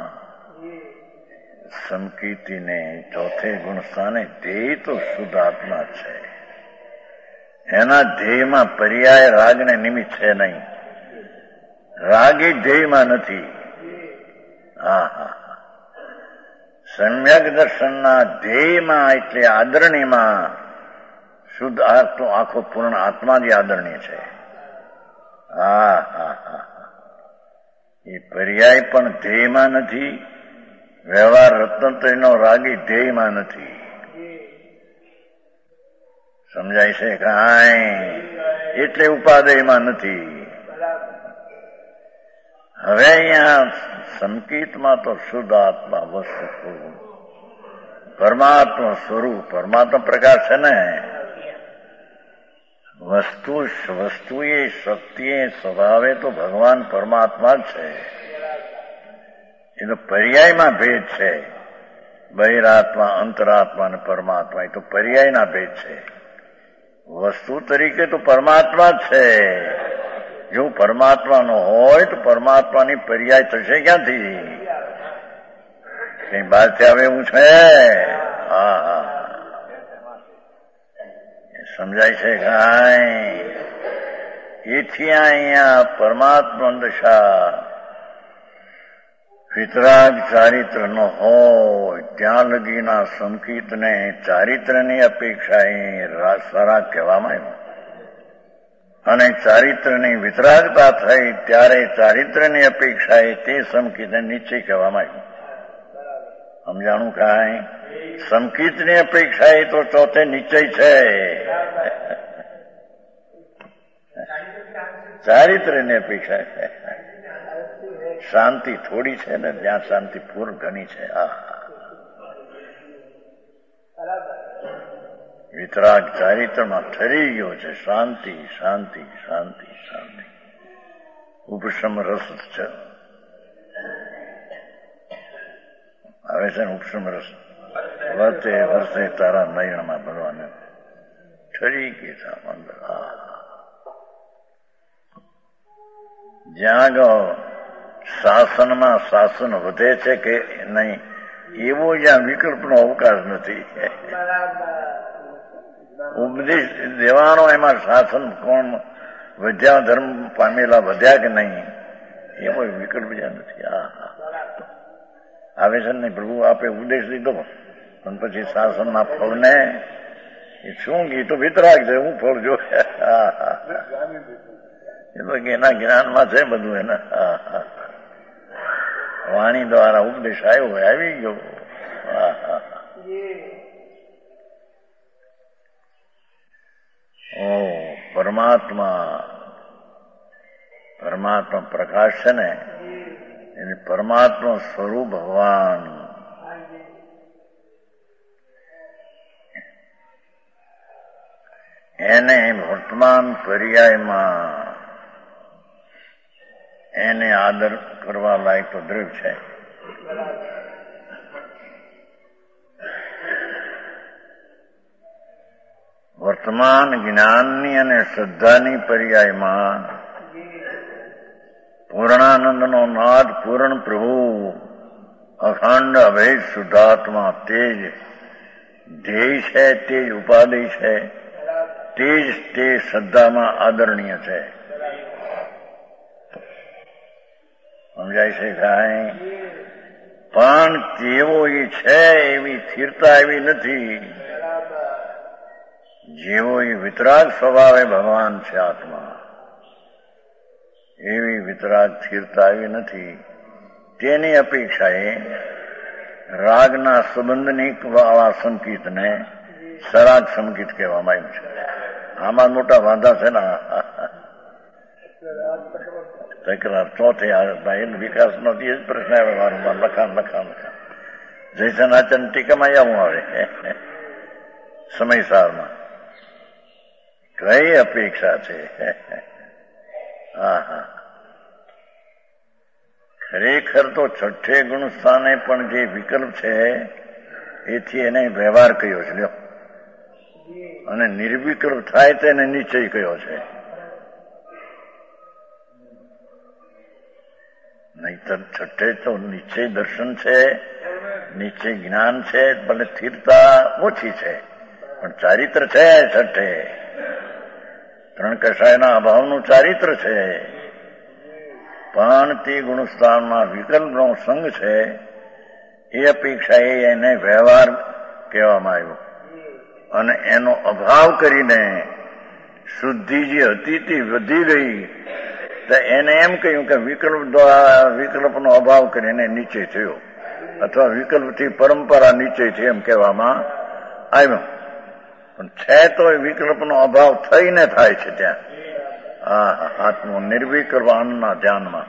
સંકિતિને ચોથે ગુણ સ્થાને ધ્યેય તો શુદ્ધ આત્મા છે. એના ધ્યેયમાં પર્યાય રાગને નિમિત્ત છે નહીં. રાગ એ ધ્યેયમાં નથી. હા હા સમ્યક દર્શનના ધ્યેયમાં એટલે આદરણીમાં શુદ્ધ આખો પૂર્ણ આત્મા જ આદરણીય છે. હા હા હા એ પર્યાય પણ ધ્યેયમાં નથી. વ્યવહાર રત્નત્રયનો રાગી ધ્યેયમાં નથી. સમજાય છે કાંઈ? એટલે ઉપાદેયમાં નથી. હવે અહીંયા સંકિતમાં તો શુદ્ધ આત્મા વસ્તુ પરમાત્મા સ્વરૂપ પરમાત્મા પ્રકાશ છે ને. વસ્તુ વસ્તુએ શક્તિએ સ્વભાવે તો ભગવાન પરમાત્મા જ છે. એ તો પર્યાયમાં ભેદ છે. બહિરાત્મા, અંતરાત્મા અને પરમાત્મા એ તો પર્યાયના ભેદ છે. વસ્તુ તરીકે તો પરમાત્મા જ છે. જો પરમાત્મા નો હોય તો પરમાત્માની પર્યાય થશે ક્યાંથી? કઈ બહારથી આવે એવું છે? હા હા સમજાય છે કાંઈ? એથી અહીંયા પરમાત્મા દશા વિતરાગ ચારિત્ર ન હોય ત્યાં લગીના સંકિતને ચારિત્રની અપેક્ષાએ સરાગ કહેવામાં આવ્યું, અને ચારિત્રની વિતરાગતા થઈ ત્યારે ચારિત્રની અપેક્ષાએ તે સંકિતને નિશ્ચય કહેવામાં આવ્યું. સમજાણું કાંઈ? સંકિતની અપેક્ષાએ તો ચોથે નિશ્ચય છે. ચારિત્રની અપેક્ષા છે. શાંતિ થોડી છે ને, ત્યાં શાંતિ પૂર્ણ ઘણી છે. હા વિતરાગ ચારિત્રમાં ઠરી ગયો છે. શાંતિ શાંતિ શાંતિ શાંતિ ઉપશમ રસ છે. આવે છે ને ઉપશમ રસ. વર્તે વર્ષે તારા નયણમાં ભગવાને ઠરી ગયા છે અંદર. જ્યાં ગો શાસનમાં શાસન વધે છે કે નહીં એવો જ્યાં વિકલ્પનો અવકાશ નથી. ઉપદેશ દેવાનો એમાં શાસન કોણ વધ્યા, ધર્મ પામેલા વધ્યા કે નહીં એવો વિકલ્પ જ્યાં નથી. હા આવે છે ને પ્રભુ આપે ઉપદેશ દીધો પણ પછી શાસનના ફળને એ શું ગીતો વિતરાગ છે. હું ફળ જો એ તો એના જ્ઞાનમાં છે બધું. એના હા હા વાણી દ્વારા ઉપદેશ આવ્યો હોય આવી ગયો. હા હા ઓ પરમાત્મા પરમાત્મા પ્રકાશ છે ને એને પરમાત્મા સ્વરૂપ ભગવાન એને વર્તમાન પર્યાયમાં એને આદર કરવા લાયક તો દ્રવ્ય છે. વર્તમાન જ્ઞાનની અને શ્રદ્ધાની પર્યાયમાં પૂર્ણાનંદનો નાદ પૂર્ણ પ્રભુ અખંડ અભેદ શુદ્ધાત્મા તેજ ધ્યેય છે, તેજ ઉપાધિ છે, તેજ તે શ્રદ્ધામાં આદરણીય છે. સમજાય છે કાંઈ? પણ જેવો એ છે એવી સ્થિરતા એવી નથી. જેવો એ વિતરાગ સ્વભાવે ભગવાન છે આત્મા, એવી વિતરાગ સ્થિરતા એવી નથી. તેની અપેક્ષાએ રાગના સંબંધની આવા સંકેતને સરાગ સંકેત કહેવામાં આવ્યું છે. આમાં મોટા વાંધા છે ને. તકરાર ચોથે વિકાસનો જ પ્રશ્ન આવે વારંવાર લખાણ લખાણ લખાણ જયસનાચન ટીકામાં આવું આવે સમયસારમાં. કઈ અપેક્ષા છે? હા હા ખરેખર તો છઠ્ઠે ગુણ સ્થાને પણ જે વિકલ્પ છે એથી એને વ્યવહાર કયો છે લ્યો, અને નિર્વિકલ્પ થાય તેને નિશ્ચય કયો છે. નહીતર છઠ્ઠે તો નિશ્ચય દર્શન છે, નિશ્ચય જ્ઞાન છે, ભલે સ્થિરતા ઓછી છે પણ ચારિત્ર છે. છઠ્ઠે ત્રણ કષાયના અભાવનું ચારિત્ર છે, પણ તે ગુણસ્થાનમાં વિકલ્પનો સંગ છે. એ અપેક્ષાએ એને વ્યવહાર કહેવામાં આવ્યો, અને એનો અભાવ કરીને શુદ્ધિ જે હતી તે વધી ગઈ. તો એને એમ કહ્યું કે વિકલ્પ દ્વારા વિકલ્પનો અભાવ કરીને નિશ્ચય થયો, અથવા વિકલ્પથી પરંપરા નિશ્ચય થઈ એમ કહેવામાં આવ્યો. પણ છે તો વિકલ્પનો અભાવ થઈને થાય છે ત્યાં. હા આત્મો નિર્વિકલ્પ આનંદના ધ્યાનમાં.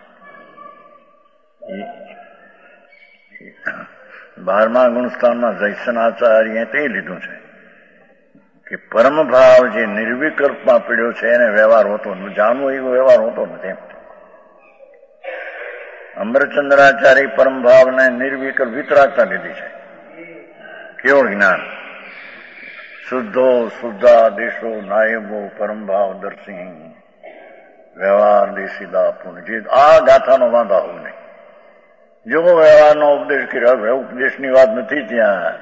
બારમા ગુણસ્થાનમાં જયસનાચાર્યએ તે લીધું છે કે પરમ ભાવ જે નિર્વિકલ્પમાં પીડ્યો છે એને વ્યવહાર હોતો નથી, જાણવો એવો વ્યવહાર હોતો નથી. અમરચંદ્રાચાર્ય પરમ ભાવને નિર્વિકલ્પ વિતરાગતા લીધી છે. કેવળ જ્ઞાન શુદ્ધો શુદ્ધા દેશો નાયબો પરમ ભાવ દર્શી વ્યવહાર દેશીદા પુન. જે આ ગાથાનો વાંધા હોવું નહીં. જો વ્યવહારનો ઉપદેશ કર્યો, ઉપદેશની વાત નથી ત્યાં,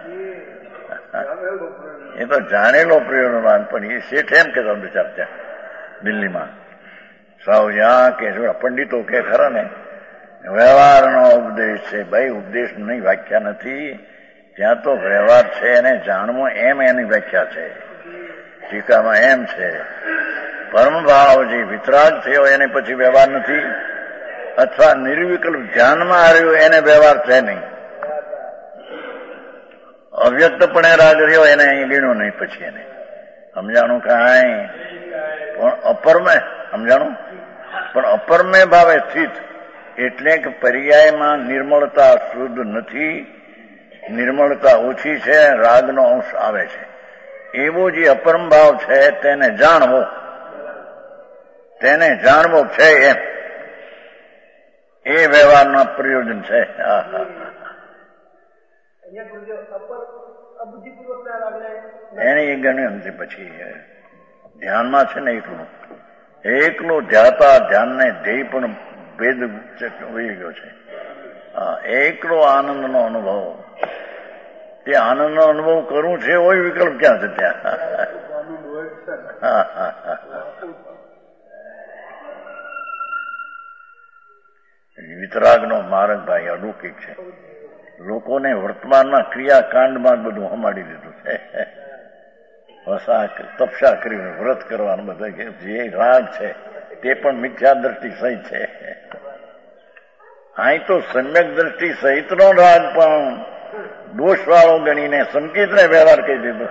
એ તો જાણેલો પ્રયોજનવાન. પણ એ શેઠ એમ કહેતા બિચાર ત્યાં દિલ્હીમાં સાવ યા કે પંડિતો કે ખરા ને વ્યવહારનો ઉપદેશ છે. ભાઈ ઉપદેશ નહીં, વ્યાખ્યા નથી ત્યાં તો. વ્યવહાર છે એને જાણવો એમ એની વ્યાખ્યા છે. ટીકામાં એમ છે પરમ ભાવ જે વિતરાગ થયો એને પછી વ્યવહાર નથી, અથવા નિર્વિકલ્પ ધ્યાનમાં આવ્યો એને વ્યવહાર છે નહીં. અવ્યક્તપણે રાગ રહ્યો એને અહીં ગણ્યો નહીં. પછી એને સમજાણું કાંઈ? પણ અપરમે સમજાણું, પણ અપરમે ભાવે સ્થિત એટલે કે પર્યાયમાં નિર્મળતા શુદ્ધ નથી, નિર્મળતા ઓછી છે, રાગનો અંશ આવે છે. એવો જે અપરમ ભાવ છે તેને જાણવો, તેને જાણવો છે એમ એ વ્યવહારના પ્રયોજન છે. હા હા એને એ ગણ્યું નથી. પછી ધ્યાનમાં છે ને એકલું એકલું ધ્યાતા ધ્યાનને ધ્યેય પણ ભેદ વહી ગયો છે. હા એકલો આનંદનો અનુભવ, તે આનંદનો અનુભવ કરવું છે હોય વિકલ્પ ક્યાં છે ત્યાં? હા હા હા વિતરાગનો માર્ગ ભાઈ અલૌકિક છે. લોકોને વર્તમાનના ક્રિયાકાંડમાં જ બધું હમાડી દીધું છે. વસા તપસા કરીને વ્રત કરવાનું બધા જે રાગ છે તે પણ મિથ્યા દ્રષ્ટિ સહિત છે. અહીં તો સમ્યક દ્રષ્ટિ સહિતનો રાગ પણ દોષવાળો ગણીને સંકેતને વ્યવહાર કહી દીધો.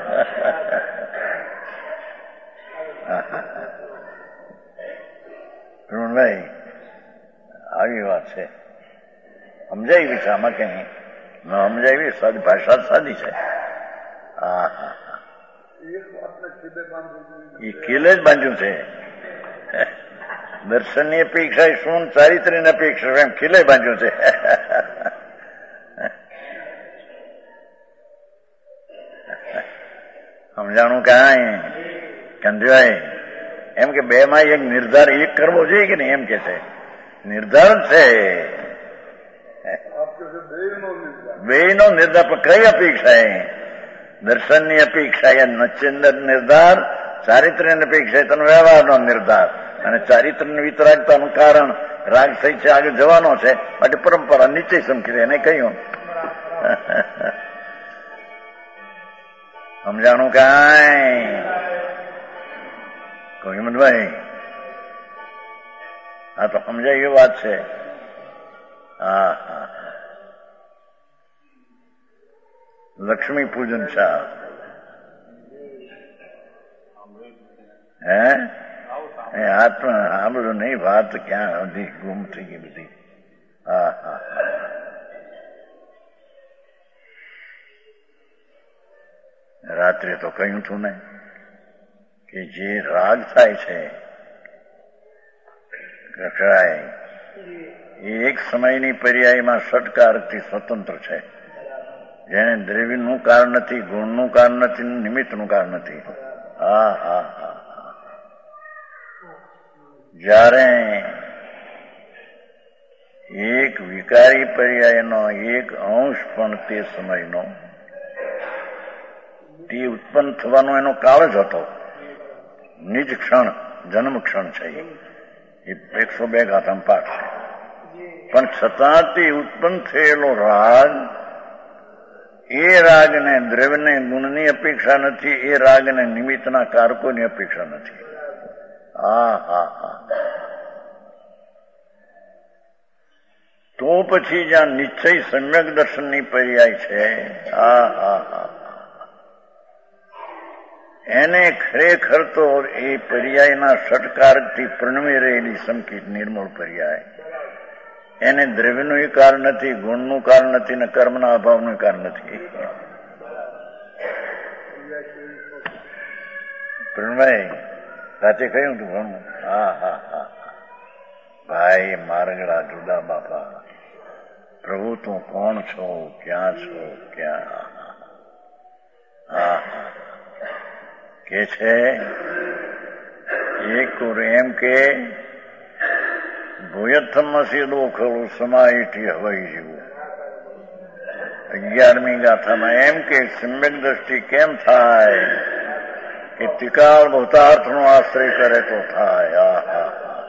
ભાઈ આવી વાત છે. સમજાવી છે આમાં કઈ ન સમજાવી? સાદી ભાષા સાદી છે. હા હા એ કિલે જ બાંધ્યું છે. દર્શનની અપેક્ષા શું, ચારિત્ર્યની અપેક્ષા એમ ખીલે બાંધ્યું છે. સમજાણું કાંઈ કંધ્યાય એમ કે બે માં એક નિર્ધાર એક કરવો જોઈએ કે નહીં એમ કે છે. નિર્ધાર છે બે નો નિર્ધાર. પણ કઈ અપેક્ષા? દર્શનની અપેક્ષા એ નચિંદર નિર્ધાર, ચારિત્ર્યની અપેક્ષા તેનો વ્યવહારનો નિર્ધાર. અને ચારિત્ર્યની વિતરાગતાનું કારણ રાગ થઈ છે, આગળ જવાનો છે, માટે પરંપરા નીચે સમકી એને કહ્યું. સમજાણું કાંઈ કોઈ હિંમતભાઈ? હા તો સમજાય એ વાત છે. હા હા લક્ષ્મી પૂજન શાહ હે આત્મા આ બધું નહીં, વાત ક્યાં બધી ગુમ થઈ ગઈ બધી. હા હા રાત્રે તો કહ્યું છું ને કે જે રાગ થાય છે કકડાય એ એક સમયની પર્યાયમાં ષટકારકથી સ્વતંત્ર છે. જેને દ્રવ્યનું કારણ નથી, ગુણનું કારણ નથી, નિમિત્તનું કારણ નથી. હા હા હા જ્યારે એક વિકારી પર્યાયનો એક અંશ પણ તે સમયનો તે ઉત્પન્ન થવાનો એનો કાળ જ હતો. નિજ ક્ષણ, જન્મ ક્ષણ છે એ એકસો બે ગાથામ પાઠ છે. પણ છતાં તે ઉત્પન્ન થયેલો રાગ એ રાગને દ્રવ્યને ગુણની અપેક્ષા નથી, એ રાગને નિમિત્તના કારકોની અપેક્ષા નથી. હા હા હા તો પછી જ્યાં નિશ્ચય સમ્યક દર્શનની પર્યાય છે, હા હા હા એને ખરેખર તો એ પર્યાયના ષટકારકથી પ્રણમી રહેલી સંકિત નિર્મળ પર્યાય, એને દ્રવ્યનું કારણ નથી, ગુણનું કારણ નથી, ને કર્મના અભાવનું કારણ નથી. પ્રણમય સાથે કહ્યું તું ભણું. હા હા હા ભાઈ મારગડા જુદા બાપા, પ્રભુ તું કોણ છો, ક્યાં છો, ક્યાં? હા હા કે છે એક એમ કે ભૂયથમસી દોખલું સમાયથી હવાઈ જેવું. અગિયારમી ગાથામાં એમ કે સમ્યક દ્રષ્ટિ કેમ થાય કે તિકાળ ભૂતાર્થનો આશ્રય કરે તો થાય. આ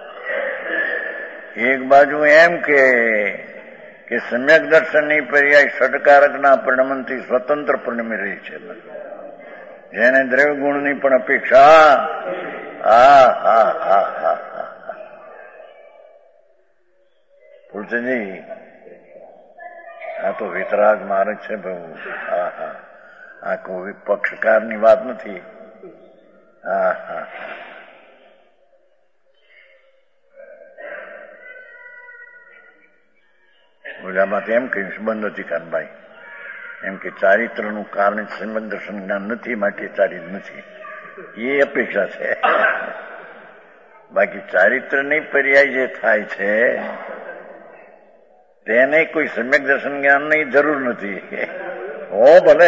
એક બાજુ એમ કે કે સમ્યક દર્શનની પર્યાય ષટકારકના પરિણમનથી સ્વતંત્ર પરિણમી રહી છે, જેને દ્રવ્ય ગુણની પણ અપેક્ષા. હા હા હા હા હા પૂછજી આ તો વિતરાગ માર્ગ છે પ્રભુ. હા હા આ કોઈ પક્ષકારની વાત નથી. હા હા ઓલામાં એમ કહ્યું સંબંધ હતી કાનભાઈ એમ કે ચારિત્રનું કારણ સમ્યક દર્શન જ્ઞાન નથી, માટે ચારિત્ર નથી, એ અપેક્ષા છે. બાકી ચારિત્રની પર્યાય જે થાય છે તેને કોઈ સમ્યક દર્શન જ્ઞાનની જરૂર નથી. હો ભલે,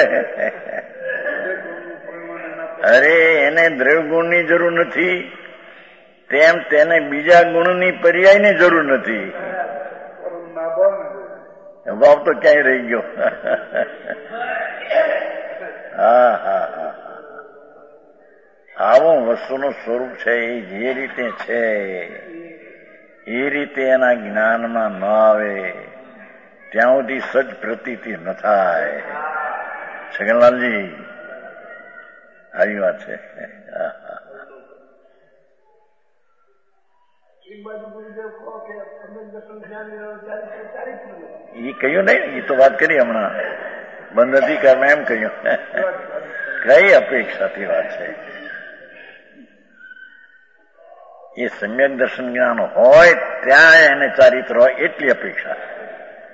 અરે એને દ્રવ્ય ગુણની જરૂર નથી, તેમ તેને બીજા ગુણની પર્યાયની જરૂર નથી. ભાવ તો ક્યાંય રહી ગયો. હા હા હા આવું વસ્તુનું સ્વરૂપ છે એ જે રીતે છે એ રીતે એના જ્ઞાનમાં ન આવે ત્યાં સુધી સજ પ્રતીતિ ન થાય. છગનલાલજી આવી વાત છે. એ કહ્યું નહીં, એ તો વાત કરી હમણાં બંધ અધિકારમાં એમ કહ્યું. કઈ અપેક્ષાથી વાત છે? એ સમ્યક દર્શન જ્ઞાન હોય ત્યાં એને ચારિત્ર હોય એટલી અપેક્ષા.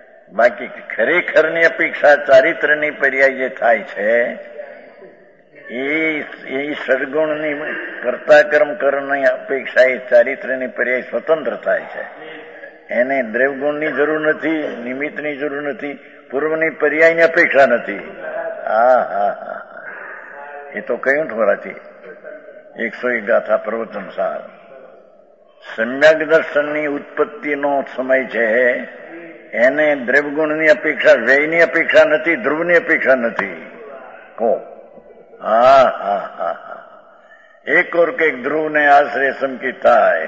બાકી ખરેખરની અપેક્ષા ચારિત્રની પર્યાય જે થાય છે એ સદગુણની કર્તા કર્મ કરની અપેક્ષા એ ચારિત્ર્યની પર્યાય સ્વતંત્ર થાય છે. એને દ્રવ્યગુણની જરૂર નથી, નિમિત્તની જરૂર નથી, પૂર્વની પર્યાયની અપેક્ષા નથી. હા હા હા એ તો કયું થોડાથી એકસો એક ગાથા પ્રવચન સાર. સમ્યક દર્શનની ઉત્પત્તિનો સમય છે. એને દ્રવ્યગુણની અપેક્ષા, વ્યયની અપેક્ષા નથી, ધ્રુવની અપેક્ષા નથી. કહો હા હા હા હા એક ઓર કઈક ધ્રુવ ને આશરે સમકી થાય.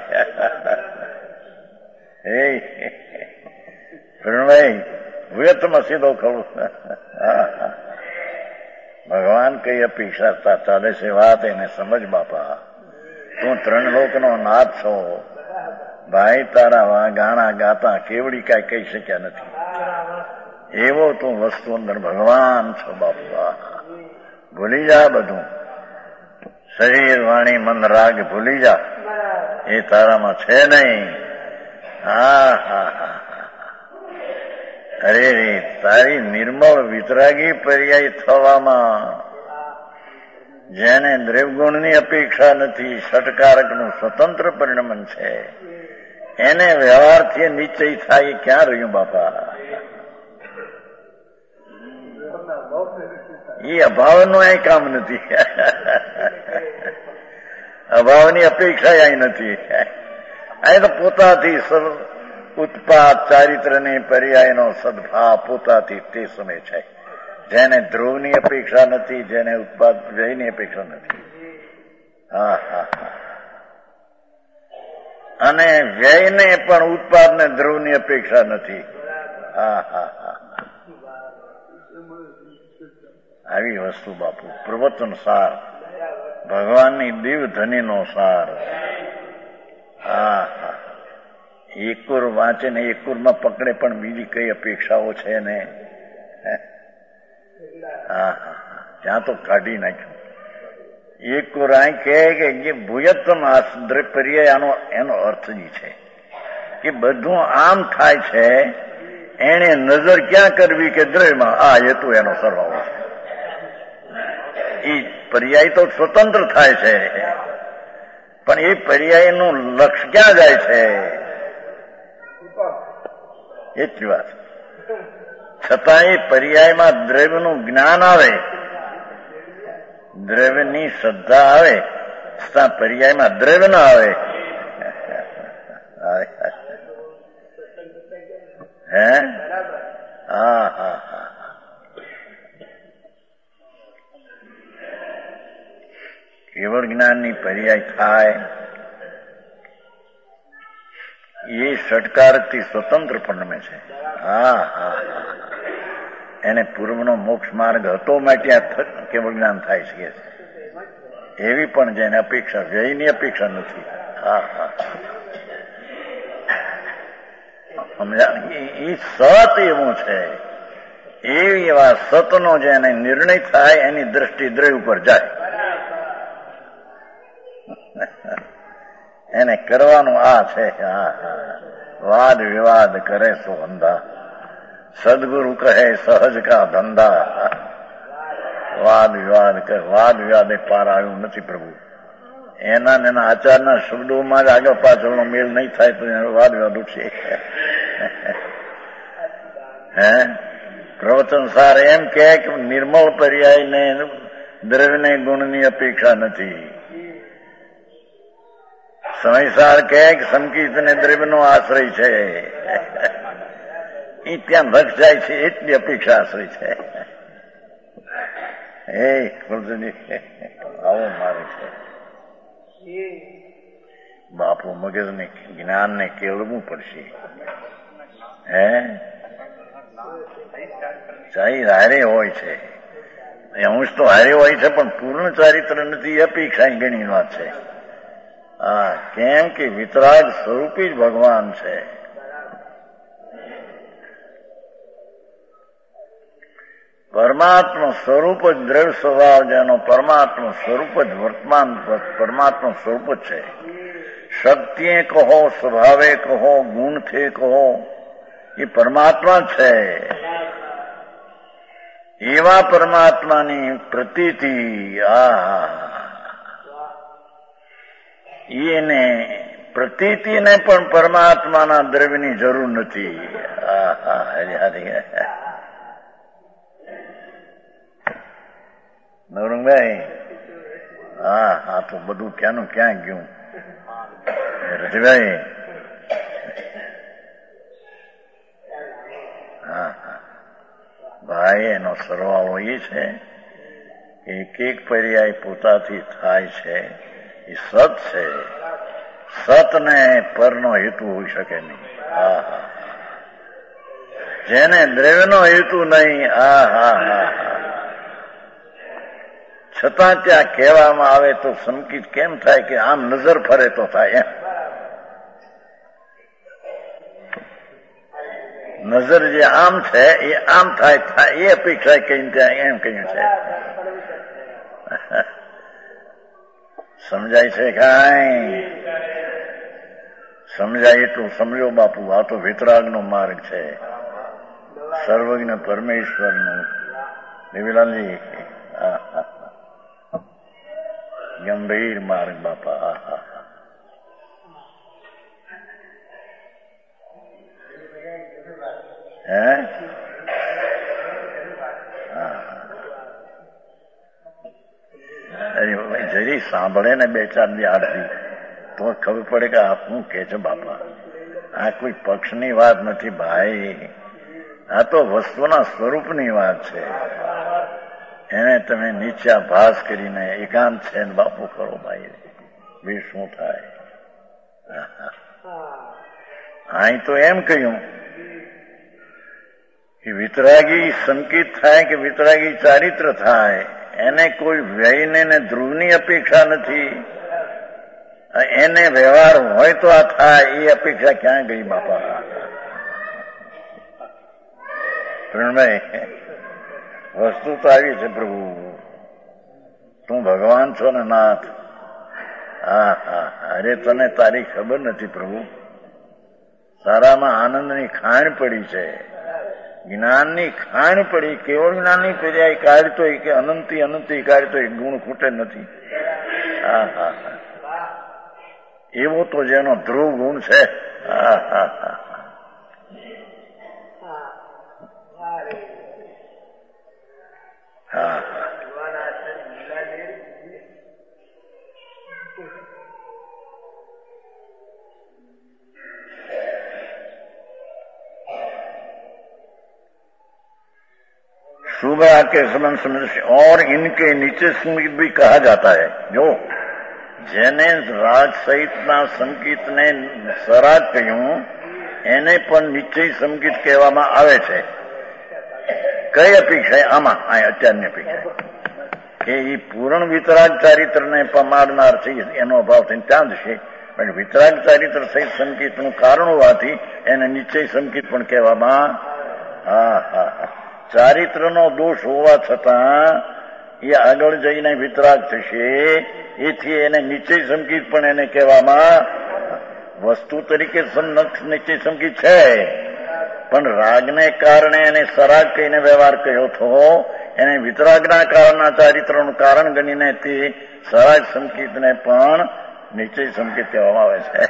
હે પ્રણભાઈ વિયતમાં સીધો ખરું. ભગવાન કઈ અપેક્ષા ચાલે છે વાત એને સમજ બાપા. તું ત્રણ લોકનો નાથ છો ભાઈ. તારા ગાણા ગાતા કેવડી કાંઈ કહી શક્યા નથી. એવો તું વસ્તુ અંદર ભગવાન છો બાપા. ભૂલી જા બધું, શરીર વાણી મન રાગ ભૂલી જા. એ તારામાં છે નહીં. હા હા હા અરે રે તારી નિર્મળ વિતરાગી પર્યાય થવામાં જેને દ્રવ્યગુણની અપેક્ષા નથી, ષટકારકનું સ્વતંત્ર પરિણમન છે, એને વ્યવહારથી નિશ્ચય થાય ક્યાં રહ્યું બાપા? એ અભાવનું અહીં કામ નથી. અભાવની અપેક્ષા અહીં નથી. અહીં તો પોતાથી ઉત્પાદ ચારિત્રની પર્યાયનો સદભાવ પોતાથી તે સમય છે. જેને ધ્રુવની અપેક્ષા નથી, જેને ઉત્પાદ વ્યયની અપેક્ષા નથી. હા હા હા અને વ્યયને પણ ઉત્પાદને ધ્રુવની અપેક્ષા નથી. હા હા હા આવી વસ્તુ બાપુ પ્રવચન સાર, ભગવાનની દિવ ધનીનો સાર. હા હા એકોર વાંચે ને એકોરમાં પકડે પણ બીજી કઈ અપેક્ષાઓ છે ને. હા હા ત્યાં તો કાઢી નાખ્યું. એકોર આ કહે કે જે ભૂયત્તમ પર્યાય આનો એનો અર્થ જ છે કે બધું આમ થાય છે. એને નજર ક્યાં કરવી કે દ્રવ્યમાં, આ હેતુ એનો સરવાળો છે. એ પર્યાય તો સ્વતંત્ર થાય છે, પણ એ પર્યાયનું લક્ષ્ય ક્યાં જાય છે? એટલી વાત. છતાં એ પર્યાયમાં દ્રવ્યનું જ્ઞાન આવે, દ્રવ્યની શ્રદ્ધા આવે, છતાં પર્યાયમાં દ્રવ્ય ન આવે. હે હા હા હા કેવળ જ્ઞાનની પર્યાય થાય એ ષટકારકથી સ્વતંત્ર પરિણમે છે. હા હા એને પૂર્વનો મોક્ષ માર્ગ હતો માટે આ કેવળ જ્ઞાન થાય શકે છે. એવી પણ જેને અપેક્ષા વ્યયની અપેક્ષા નથી. હા હા સમજા. એ સત એવું છે. એવી એવા સતનો જેને નિર્ણય થાય એની દ્રષ્ટિ દ્રવ્ય ઉપર જાય. એને કરવાનું આ છે. હા વાદ વિવાદ કરે સો અંધા, સદગુરુ કહે સહજ કા ધંધા. વાદ વિવાદ કરે. વાદ વિવાદ એ પાર આવ્યું નથી પ્રભુ. એના ને એના આચારના શબ્દોમાં જ આગળ પાછળનો મેળ નહીં થાય તો વાદ વિવાદ ઉઠશે. હે પ્રવચન સાર એમ કે નિર્મળ પર્યાય ને દ્રવ્યને ગુણની અપેક્ષા નથી. સમયસાર કે સંકિત ને દ્રવ્યનો આશ્રય છે. એ ત્યાં ભક્ષ જાય છે એટલી અપેક્ષા આશ્રય છે. હે આવો મારે છે બાપુ. મગજને જ્ઞાનને કેળવવું પડશે. હે ચાહી હારે હોય છે, અંશ તો હારે હોય છે, પણ પૂર્ણ ચારિત્ર નથી. અપેક્ષા ઘણી વાત છે. હા કેમ કે વિતરાગ સ્વરૂપી જ ભગવાન છે. પરમાત્મા સ્વરૂપ જ દ્રવ્ય સ્વભાવ, જેનો પરમાત્મા સ્વરૂપ જ વર્તમાન પરમાત્મા સ્વરૂપ જ છે. શક્તિએ કહો, સ્વભાવે કહો, ગુણથી કહો, એ પરમાત્મા છે. એવા પરમાત્માની પ્રતીતિ આ એને પ્રતીતિને પણ પરમાત્માના દ્રવ્યની જરૂર નથી. નવરંગભાઈ, હા હા તો બધું ક્યાંનું ક્યાં ગયું? રજભાઈ, હા હા ભાઈ, એનો સરવાળો એ છે એક એક પર્યાય પોતાથી થાય છે એ સત છે. સત ને પરનો હેતુ હોઈ શકે નહીં. હા હા જેને દ્રવ્યનો હેતુ નહીં, હા હા હા છતાં ત્યાં કહેવામાં આવે તો સંકિત કેમ થાય કે આમ નજર ફરે તો થાય એમ. નજર જે આમ છે એ આમ થાય થાય એ અપેક્ષા કઈ ત્યાં એમ કહ્યું છે. સમજાય છે કાંઈ? સમજાય એટલું સમજો બાપુ. આ તો વિતરાગનો માર્ગ છે, સર્વજ્ઞ પરમેશ્વરનું. દેવીલાલજી, ગંભીર માર્ગ બાપા. હે અરે ભાઈ, જરી સાંભળે ને બે ચાર દી આડથી તો ખબર પડે કે આ શું કે છે બાપા. આ કોઈ પક્ષની વાત નથી ભાઈ, આ તો વસ્તુના સ્વરૂપની વાત છે. એને તમે નીચા ભાસ કરીને એકાંત છે ને બાપુ કરો ભાઈ, બી શું થાય? અહીં તો એમ કહ્યું કે વિતરાગી સંકિત થાય કે વિતરાગી ચારિત્ર થાય, એને કોઈ વ્યયને ને ધ્રુવની અપેક્ષા નથી. એને વ્યવહાર હોય તો આ થાય એ અપેક્ષા ક્યાં ગઈ બાપા? પ્રણભાઈ, વસ્તુ તો આવી છે પ્રભુ. તું ભગવાન છો ને નાથ. હા હા અરે તને તારી ખબર નથી પ્રભુ. સારામાં આનંદની ખાણ પડી છે, જ્ઞાનની ખાણ પડી. કેવળ જ્ઞાનની પર્યાય કાઢતો કે અનંતી અનંતી કાઢતો ગુણ ખૂટે નથી. હા હા હા એવો તો જેનો ધ્રુવ ગુણ છે. હા હા હા હા सुबह के संबंध समझ से और इनके नीचे संगीत भी कहा जाता है. जो જેને રાગ સહિતના સંગીતને સરાગ કહ્યું એને પણ નિશ્ચય સંગીત કહેવામાં આવે છે. કઈ અપેક્ષા? આમાં અત્યારની અપેક્ષા કે એ પૂર્ણ વિતરાગ ચારિત્રને પમાડનાર છે એનો અભાવ થઈને ત્યાં જ છે. પણ વિતરાગ ચારિત્ર સહિત સંગીતનું કારણ હોવાથી એને નિશ્ચય સંગીત પણ કહેવામાં. હા હા હા ચારિત્રનો દોષ હોવા છતાં એ આગળ જઈને વિતરાગ થશે, એથી એને નિશ્ચય સંગીત પણ એને કહેવામાં. વસ્તુ તરીકે નિશ્ચય સંગીત છે, પણ રાગને કારણે એને સરાગ કહીને વ્યવહાર કર્યો હતો. એને વિતરાગના કારણના ચારિત્રનું કારણ ગણીને તે સરાગ સંગીતને પણ નિશ્ચય સંગીત કહેવામાં આવે છે.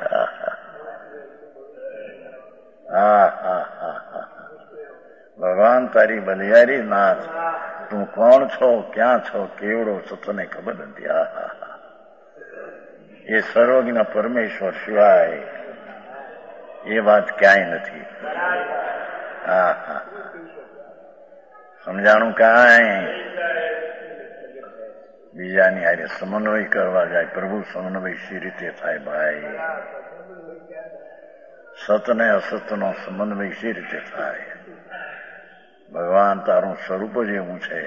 હા હા હા હા ભગવાન તારી બલિયારી નાથ. તું કોણ છો, ક્યાં છો, કેવડો છો તને ખબર નથી. હા હા હા એ સર્વજ્ઞ પરમેશ્વર સિવાય એ વાત ક્યાંય નથી. હા હા સમજાણું? કાંઈ બીજાની હારે સમન્વય કરવા જાય. પ્રભુ સમન્વય સી રીતે થાય ભાઈ? સત ને અસતનો સમન્વય સી રીતે થાય? ભગવાન તારું સ્વરૂપ જ એવું છે.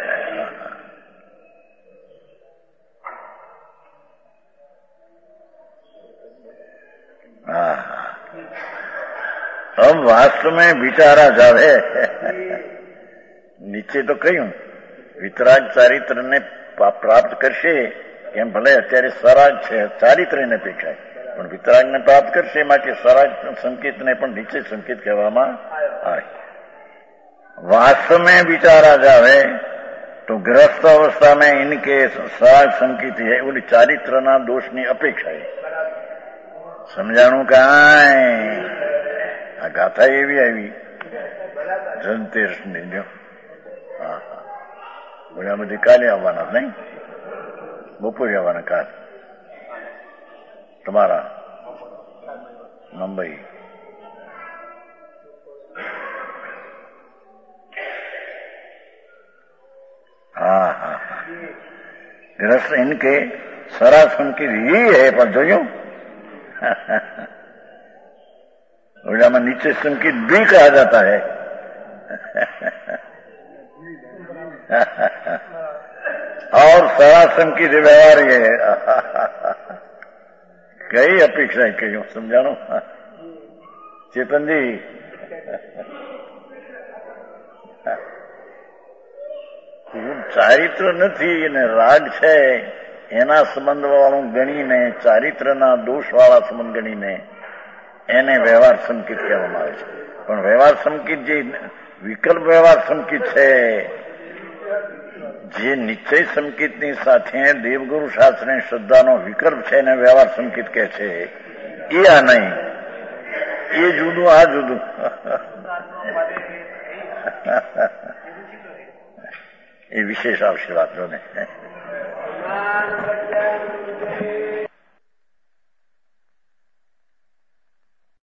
હા अब वास्तव में विचारा जावे. નીચે તો કહ્યું વિતરાગ ચારિત્રને પ્રાપ્ત કરશે એમ. ભલે અત્યારે સરાગ છે, ચારિત્રને અપેક્ષા, પણ વિતરાગને પ્રાપ્ત કરશે માટે સરાગ સંકેતને પણ નીચે સંકેત કહેવામાં આવે. वास्तव में विचारा जावे तो गृहस्थ अवस्था में इनके सराग संकित है उन चारित्रना दोषनी अपेक्षा है समझाणु कांई आ गाथा एवी आई ધનતેરસ ની જો હા હા બધી કાલે આવવાના નહીં બપોરે આવવાના કાલ તમારા मुंबई हाँ हाँ गृहस्थ इनके सरा संकित ही है पर जो ओला में नीचे संकित भी कहा जाता है और सरा संकित व्यवहार ये है कई अपेक्षा है कई समझाणो चेतन जी ચારિત્ર નથી અને રાગ છે એના સંબંધ વાળું ગણીને ચારિત્રના દોષ વાળા સંબંધ ગણીને એને વ્યવહાર સંકેત કહેવામાં આવે છે પણ વ્યવહાર સંકેત જે વિકલ્પ વ્યવહાર સંકેત છે જે નિશ્ચય સંકેતની સાથે દેવગુરુ શાસ્ત્રની શ્રદ્ધાનો વિકલ્પ છે એને વ્યવહાર સંકેત કહે છે એ આ નહીં એ જુદું આ જુદું એ વિશેષ આવશે વાતો ને